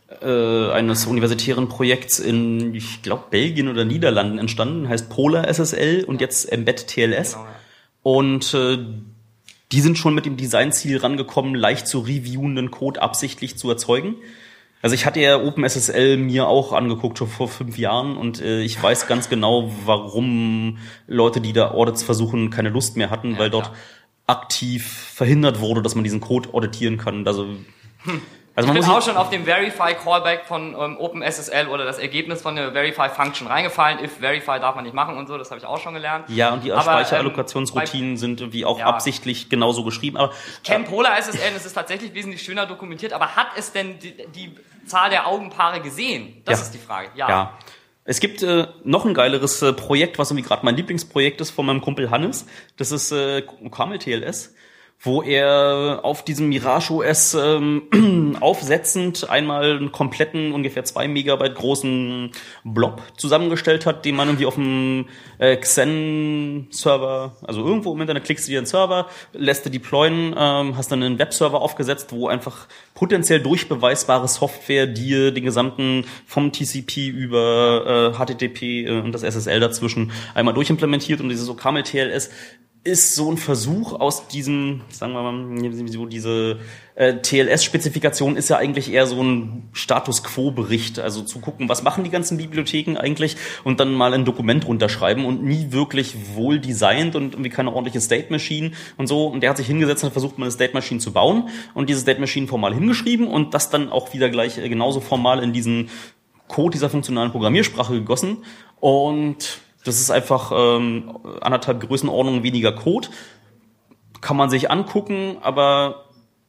eines universitären Projekts in, ich glaube, Belgien oder Niederlanden entstanden, heißt Polar S S L und jetzt Embed T L S. Genau, ja. Und äh, die sind schon mit dem Designziel rangekommen, leicht zu reviewenden Code absichtlich zu erzeugen. Also ich hatte ja OpenSSL mir auch angeguckt, schon vor fünf Jahren und äh, ich weiß ganz genau, warum Leute, die da Audits versuchen, keine Lust mehr hatten, ja, weil dort klar. aktiv verhindert wurde, dass man diesen Code auditieren kann. Also hm. Also man ich bin auch schon auf dem Verify Callback von ähm, OpenSSL oder das Ergebnis von der Verify Function reingefallen. If Verify darf man nicht machen und so, das habe ich auch schon gelernt. Ja, und die Speicherallokationsroutinen ähm, sind irgendwie auch ja, absichtlich genauso geschrieben. Aber ich kenne Polar S S L, es ist tatsächlich wesentlich schöner dokumentiert, aber hat es denn die, die Zahl der Augenpaare gesehen? Das ja. ist die Frage. Ja. ja. Es gibt äh, noch ein geileres äh, Projekt, was irgendwie gerade mein Lieblingsprojekt ist von meinem Kumpel Hannes. Das ist äh, Camel T L S. Wo er auf diesem Mirage O S ähm, aufsetzend einmal einen kompletten, ungefähr zwei Megabyte großen Blob zusammengestellt hat, den man irgendwie auf dem äh, Xen-Server, also irgendwo im Internet klickst du dir einen Server, lässt du deployen, ähm, hast dann einen Webserver aufgesetzt, wo einfach potenziell durchbeweisbare Software dir den gesamten vom T C P über äh, H T T P äh, und das S S L dazwischen einmal durchimplementiert und dieses OCaml T L S ist so ein Versuch aus diesem, sagen wir mal, so diese äh, T L S-Spezifikation ist ja eigentlich eher so ein Status-Quo-Bericht, also zu gucken, was machen die ganzen Bibliotheken eigentlich und dann mal ein Dokument runterschreiben und nie wirklich wohl designt und irgendwie keine ordentliche State Machine und so. Und der hat sich hingesetzt und versucht, mal eine State Machine zu bauen und diese State Machine formal hingeschrieben und das dann auch wieder gleich äh, genauso formal in diesen Code dieser funktionalen Programmiersprache gegossen und das ist einfach ähm, anderthalb Größenordnungen weniger Code. Kann man sich angucken, aber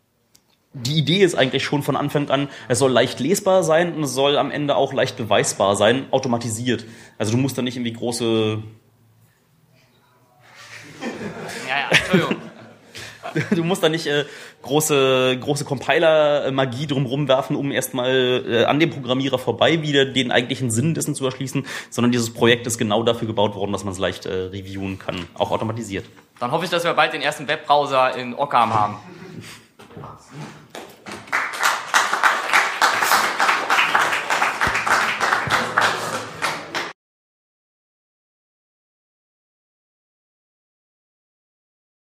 die Idee ist eigentlich schon von Anfang an, es soll leicht lesbar sein und es soll am Ende auch leicht beweisbar sein, automatisiert. Also du musst da nicht irgendwie große... Ja, ja, Entschuldigung. Du musst da nicht äh, große große Compiler-Magie drumherum werfen, um erstmal äh, an dem Programmierer vorbei wieder den eigentlichen Sinn dessen zu erschließen, sondern dieses Projekt ist genau dafür gebaut worden, dass man es leicht äh, reviewen kann, auch automatisiert. Dann hoffe ich, dass wir bald den ersten Webbrowser in Occam haben.